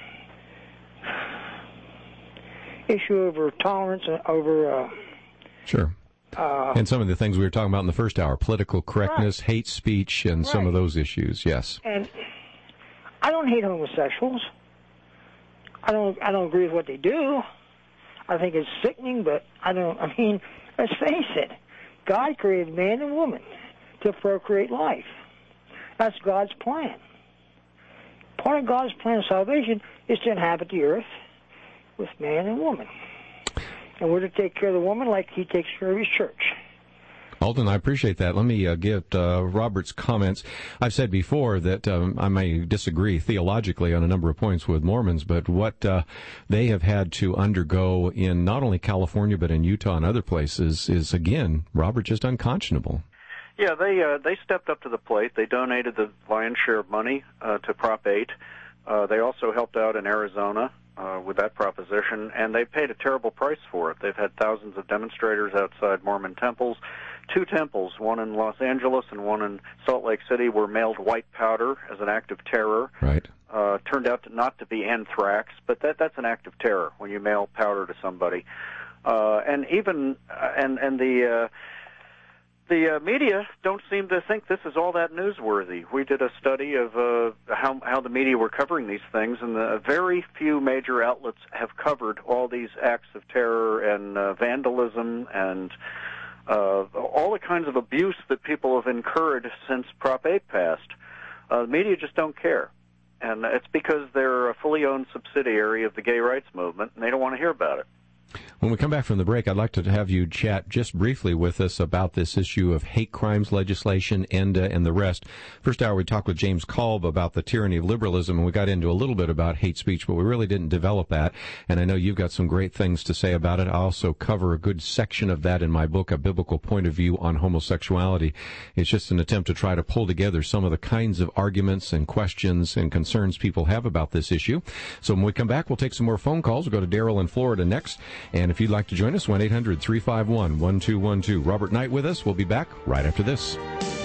U: issue over tolerance and over... Uh,
B: sure. Uh, and some of the things we were talking about in the first hour, political correctness, right. hate speech, and right. some of those issues, yes.
U: And I don't hate homosexuals. I don't I don't agree with what they do. I think it's sickening, but I don't, I mean, let's face it. God created man and woman to procreate life. That's God's plan. Part of God's plan of salvation is to inhabit the earth with man and woman. And we're to take care of the woman like he takes care of his church.
B: Alton, I appreciate that. Let me uh, get uh, Robert's comments. I've said before that um, I may disagree theologically on a number of points with Mormons, but what uh, they have had to undergo in not only California but in Utah and other places is, again, Robert, just unconscionable.
Q: Yeah, they uh, they stepped up to the plate. They donated the lion's share of money uh, to Prop eight. Uh, they also helped out in Arizona uh, with that proposition, and they paid a terrible price for it. They've had thousands of demonstrators outside Mormon temples. Two temples, one in Los Angeles and one in Salt Lake City, were mailed white powder as an act of terror.
B: Right.
Q: Uh, turned out to not to be anthrax, but that that's an act of terror when you mail powder to somebody. Uh, and even uh, and and the uh, the uh, media don't seem to think this is all that newsworthy. We did a study of uh, how how the media were covering these things, and the very few major outlets have covered all these acts of terror and uh, vandalism and uh, all the kinds of abuse that people have incurred since Prop eight passed. Uh, the media just don't care, and it's because they're a fully owned subsidiary of the gay rights movement, and they don't want to hear about it.
B: When we come back from the break, I'd like to have you chat just briefly with us about this issue of hate crimes legislation, ENDA, and the rest. First hour, we talked with James Kolb about the tyranny of liberalism, and we got into a little bit about hate speech, but we really didn't develop that. And I know you've got some great things to say about it. I also cover a good section of that in my book, A Biblical Point of View on Homosexuality. It's just an attempt to try to pull together some of the kinds of arguments and questions and concerns people have about this issue. So when we come back, we'll take some more phone calls. We'll go to Daryl in Florida next. And if you'd like to join us, one eight hundred three five one one two one two. Robert Knight with us. We'll be back right after this.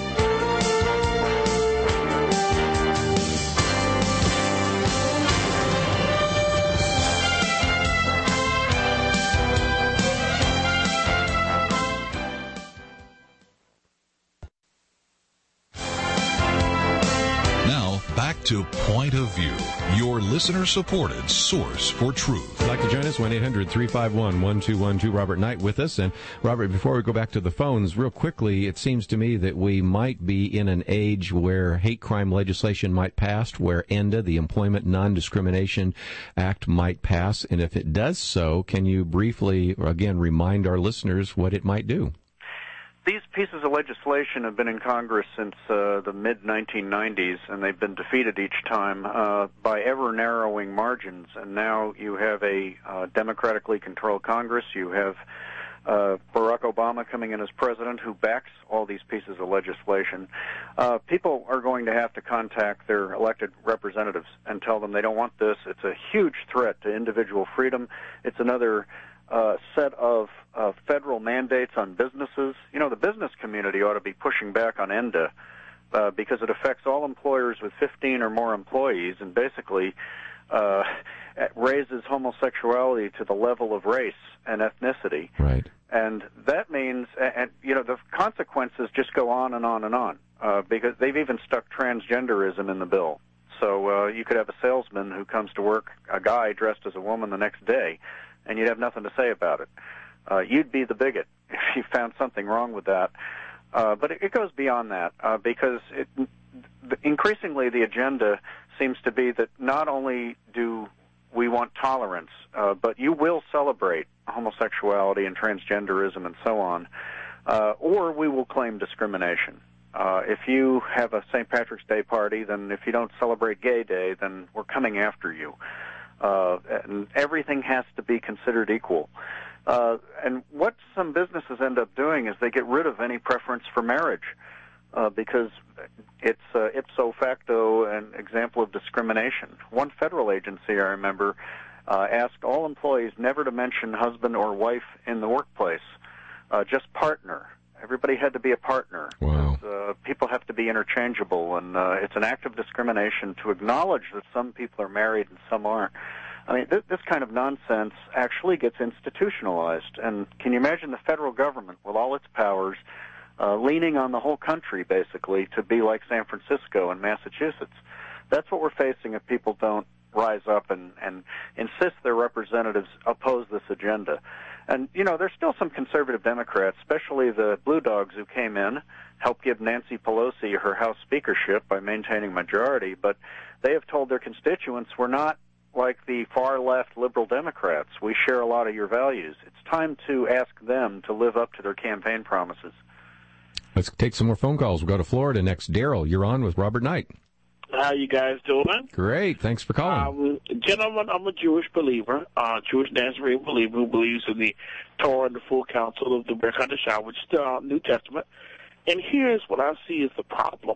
O: Back to Point of View, your listener-supported source for truth.
B: If you'd like to join us, one eight hundred three five one one two one two. Robert Knight with us. And Robert, before we go back to the phones, real quickly, it seems to me that we might be in an age where hate crime legislation might pass, where ENDA, the Employment Non-Discrimination Act, might pass. And if it does so, can you briefly, again, remind our listeners what it might do?
C: These pieces of legislation have been in Congress since uh, the mid nineteen nineties, and they've been defeated each time uh, by ever-narrowing margins. And now you have a uh, democratically controlled Congress. You have uh, Barack Obama coming in as president, who backs all these pieces of legislation. Uh, people are going to have to contact their elected representatives and tell them they don't want this. It's a huge threat to individual freedom. It's another Uh, set of uh, federal mandates on businesses. You know, the business community ought to be pushing back on ENDA uh, because it affects all employers with fifteen or more employees and basically uh, raises homosexuality to the level of race and ethnicity.
B: Right.
C: And that means, and you know, the consequences just go on and on and on uh, because they've even stuck transgenderism in the bill. So uh, you could have a salesman who comes to work, a guy dressed as a woman the next day, and you'd have nothing to say about it. Uh, you'd be the bigot if you found something wrong with that. Uh, but it, it goes beyond that uh, because it, increasingly the agenda seems to be that not only do we want tolerance, uh, but you will celebrate homosexuality and transgenderism and so on, uh, or we will claim discrimination. Uh, if you have a Saint Patrick's Day party, then if you don't celebrate Gay Day, then we're coming after you. Uh, and everything has to be considered equal. Uh, and what some businesses end up doing is they get rid of any preference for marriage uh, because it's uh, ipso facto an example of discrimination. One federal agency, I remember, uh, asked all employees never to mention husband or wife in the workplace, uh, just partner. Everybody had to be a partner.
B: Wow.
C: Uh, people have to be interchangeable, and uh, it's an act of discrimination to acknowledge that some people are married and some aren't. I mean, th- this kind of nonsense actually gets institutionalized. And can you imagine the federal government, with all its powers, uh, leaning on the whole country, basically, to be like San Francisco and Massachusetts? That's what we're facing if people don't rise up and, and insist their representatives oppose this agenda. And, you know, there's still some conservative Democrats, especially the Blue Dogs who came in, helped give Nancy Pelosi her House speakership by maintaining majority, but they have told their constituents, we're not like the far-left liberal Democrats. We share a lot of your values. It's time to ask them to live up to their campaign promises.
B: Let's take some more phone calls. We'll go to Florida next. Daryl, you're on with Robert Knight.
D: How you guys doing?
B: Great. Thanks for calling.
D: Um, gentlemen, I'm a Jewish believer, uh, Jewish Nazarene believer who believes in the Torah and the full counsel of the Brit Hadashah, which is the New Testament. And here's what I see as the problem.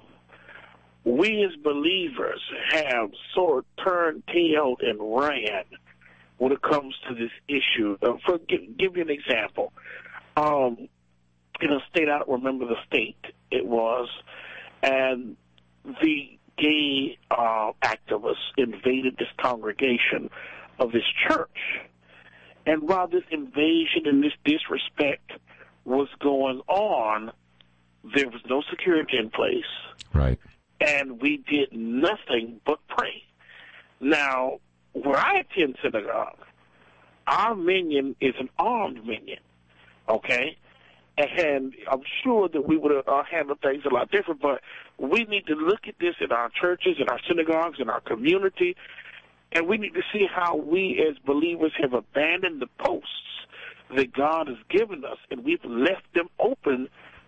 D: We as believers have sort of turned tail and ran when it comes to this issue. Uh, for give, give you an example. Um, in a state, I don't remember the state it was, and the gay uh, activists invaded this congregation of this church. And while this invasion and this disrespect was going on, there was no security in place.
B: Right.
D: And we did nothing but pray. Now, where I attend synagogue, our minion is an armed minion, okay? And I'm sure that we would have uh, handled things a lot different, but we need to look at this in our churches, in our synagogues, in our community, And we need to see how we as believers have abandoned the posts that God has given us, and we've left them open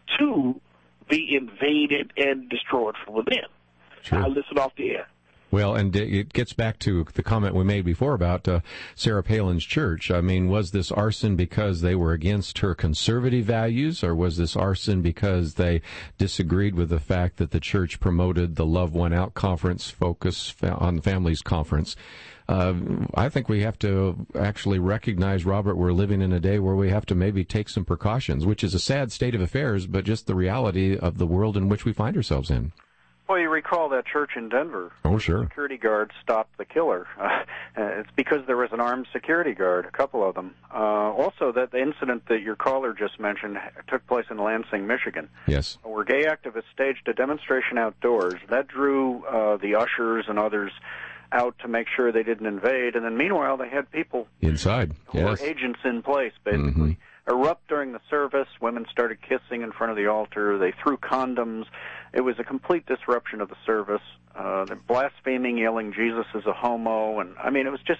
D: to be invaded and destroyed from within.
B: Sure.
D: I'll listen off the air.
B: Well, and it gets back to the comment we made before about uh, Sarah Palin's church. I mean, was this arson because they were against her conservative values, or was this arson because they disagreed with the fact that the church promoted the Love One Out conference, focus on families conference? Uh, I think we have to actually recognize, Robert, we're living in a day where we have to maybe take some precautions, which is a sad state of affairs, but just the reality of the world in which we find ourselves in.
Q: Well, you recall that church in Denver.
B: Oh, sure.
Q: The security guard stopped the killer. Uh, it's because there was an armed security guard, a couple of them. Uh, also, that the incident that your caller just mentioned took place in Lansing, Michigan.
B: Yes.
Q: Where gay activists staged a demonstration outdoors. That drew uh, the ushers and others out to make sure they didn't invade. And then meanwhile, they had people
B: inside,
Q: who
B: yes.
Q: were agents in place, basically. Mm-hmm. Erupt during the service. Women started kissing in front of the altar. They threw condoms. It was a complete disruption of the service. Uh, they're blaspheming, yelling, Jesus is a homo. And, I mean, it was just,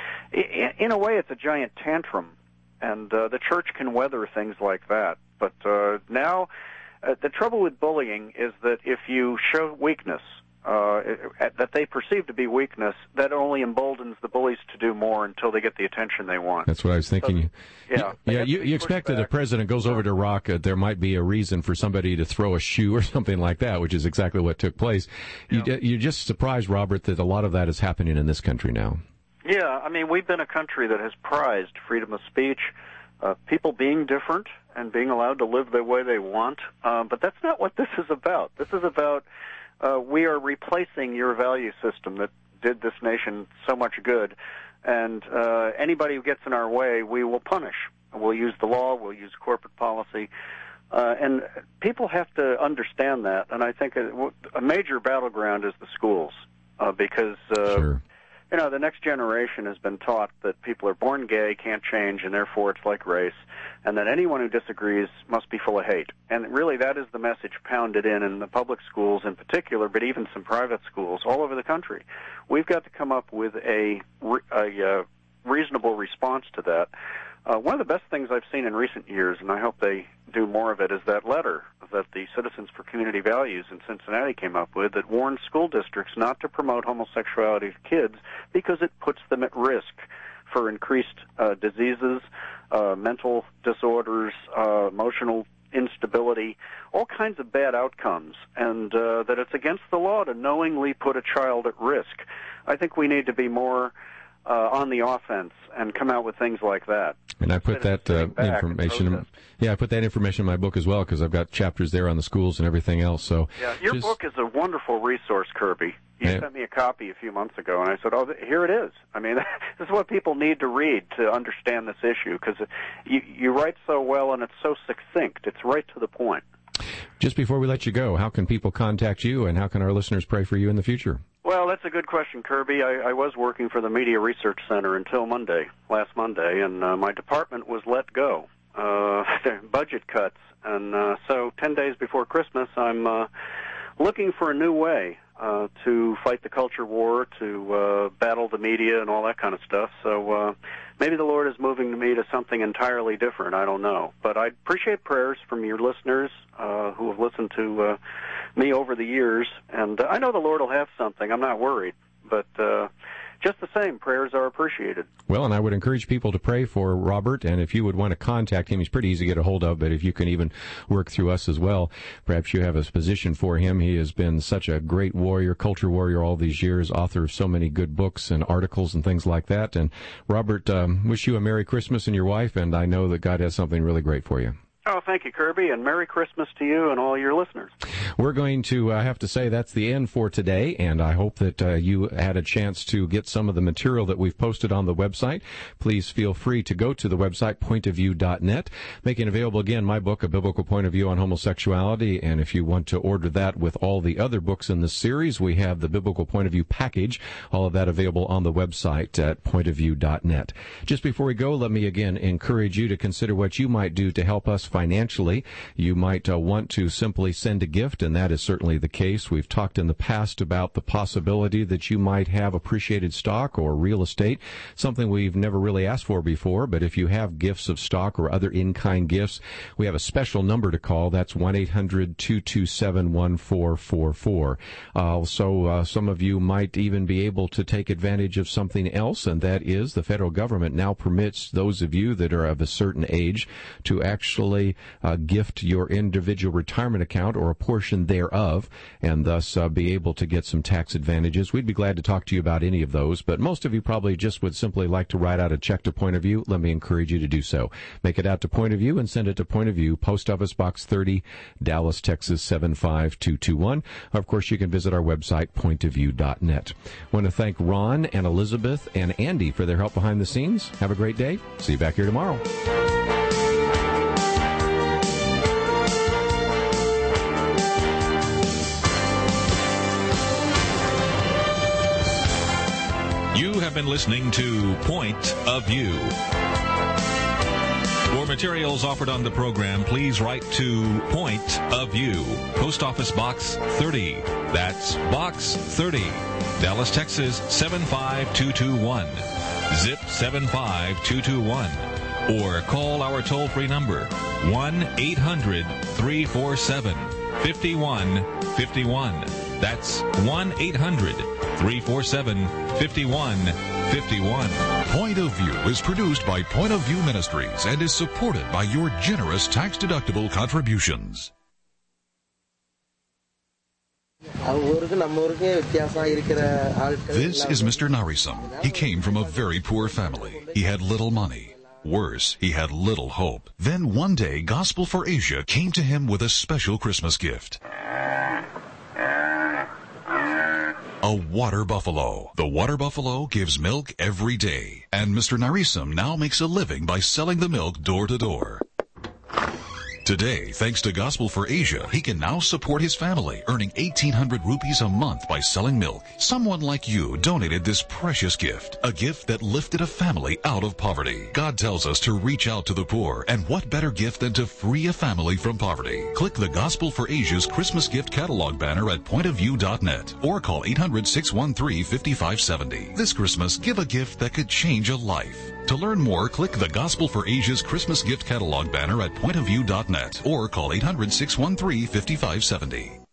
Q: in, in a way, it's a giant tantrum. And uh, the church can weather things like that. But uh, now, uh, the trouble with bullying is that if you show weakness, uh, that they perceive to be weakness, that only emboldens the bullies to do more until they get the attention they want.
B: That's what I was thinking.
Q: So, yeah,
B: yeah. You, you expect that a president goes over to Iraq, uh, there might be a reason for somebody to throw a shoe or something like that, which is exactly what took place. Yeah. You, you're just surprised, Robert, that a lot of that is happening in this country now.
Q: Yeah, I mean, we've been a country that has prized freedom of speech, uh, people being different and being allowed to live the way they want. Uh, but that's not what this is about. This is about uh, we are replacing your value system that did this nation so much good. And uh, anybody who gets in our way, we will punish. We'll use the law. We'll use corporate policy. Uh, and people have to understand that. And I think a, a major battleground is the schools uh, because, uh,
B: sure.
Q: you know, the next generation has been taught that people are born gay, can't change, and therefore it's like race, and that anyone who disagrees must be full of hate. And really that is the message pounded in in the public schools in particular, but even some private schools all over the country. We've got to come up with a, a uh, reasonable response to that. Uh, one of the best things I've seen in recent years, and I hope they do more of it, is that letter that the Citizens for Community Values in Cincinnati came up with that warns school districts not to promote homosexuality to kids because it puts them at risk for increased uh, diseases, uh, mental disorders, uh, emotional instability, all kinds of bad outcomes, and uh, that it's against the law to knowingly put a child at risk. I think we need to be more Uh, on the offense and come out with things like that.
B: And I put that uh, information, in, yeah, I put that information in my book as well because I've got chapters there on the schools and everything else. So
Q: yeah, your
B: just,
Q: book is a wonderful resource, Kirby. You
B: yeah.
Q: sent me a copy a few months ago, and I said, "Oh, here it is." I mean, this is what people need to read to understand this issue because you you write so well and it's so succinct. It's right to the point.
B: Just before we let you go, how can people contact you, and how can our listeners pray for you in the future?
Q: Well, that's a good question, Kirby. I, I was working for the Media Research Center until Monday, last Monday, and uh, my department was let go. Uh, budget cuts. And uh, so ten days before Christmas, I'm uh, looking for a new way uh, to fight the culture war, to uh, battle the media and all that kind of stuff. So uh, maybe the Lord is moving me to something entirely different. I don't know. But I appreciate prayers from your listeners uh, who have listened to uh, me over the years. And uh, I know the Lord will have something. I'm not worried. But uh, just the same, prayers are appreciated.
B: Well, and I would encourage people to pray for Robert, and if you would want to contact him, he's pretty easy to get a hold of, but if you can even work through us as well, perhaps you have a position for him. He has been such a great warrior, culture warrior all these years, author of so many good books and articles and things like that. And Robert, um, wish you a Merry Christmas and your wife, and I know that God has something really great for you.
Q: Oh, thank you, Kirby, and Merry Christmas to you and all your listeners.
B: We're going to uh, have to say that's the end for today, and I hope that uh, you had a chance to get some of the material that we've posted on the website. Please feel free to go to the website, point of view dot net, making available, again, my book, A Biblical Point of View on Homosexuality, and if you want to order that with all the other books in this series, we have the Biblical Point of View package, all of that available on the website at point of view dot net. Just before we go, let me again encourage you to consider what you might do to help us financially. You might uh, want to simply send a gift and that is certainly the case. We've talked in the past about the possibility that you might have appreciated stock or real estate, something we've never really asked for before, but if you have gifts of stock or other in-kind gifts, we have a special number to call. That's one eight hundred two two seven one four four four. Uh, so uh, some of you might even be able to take advantage of something else, and that is the federal government now permits those of you that are of a certain age to actually uh, gift your individual retirement account or a portion thereof, and thus uh, be able to get some tax advantages. We'd be glad to talk to you about any of those, but most of you probably just would simply like to write out a check to Point of View. Let me encourage you to do so. Make it out to Point of View and send it to Point of View, Post Office Box thirty, Dallas, Texas seven five two two one. Of course, you can visit our website, point of view dot net. I want to thank Ron and Elizabeth and Andy for their help behind the scenes. Have a great day. See you back here tomorrow.
A: You have been listening to Point of View. For materials offered on the program, please write to Point of View, Post Office Box thirty. That's Box thirty, Dallas, Texas seven five two two one. Zip seven five two two one. Or call our toll-free number, one eight hundred three four seven five one five one. That's one eight hundred three four seven five one five one.
O: Point of View is produced by Point of View Ministries and is supported by your generous tax-deductible contributions. This is Mister Narisam. He came from a very poor family. He had little money. Worse, he had little hope. Then one day, Gospel for Asia came to him with a special Christmas gift. A water buffalo. The water buffalo gives milk every day. And Mister Narisam now makes a living by selling the milk door to door. Today, thanks to Gospel for Asia, he can now support his family, earning eighteen hundred rupees a month by selling milk. Someone like you donated this precious gift, a gift that lifted a family out of poverty. God tells us to reach out to the poor, and what better gift than to free a family from poverty? Click the Gospel for Asia's Christmas gift catalog banner at point of view dot net or call eight hundred six one three five five seven zero. This Christmas, give a gift that could change a life. To learn more, click the Gospel for Asia's Christmas gift catalog banner at point of view dot net or call eight hundred six one three five five seven zero.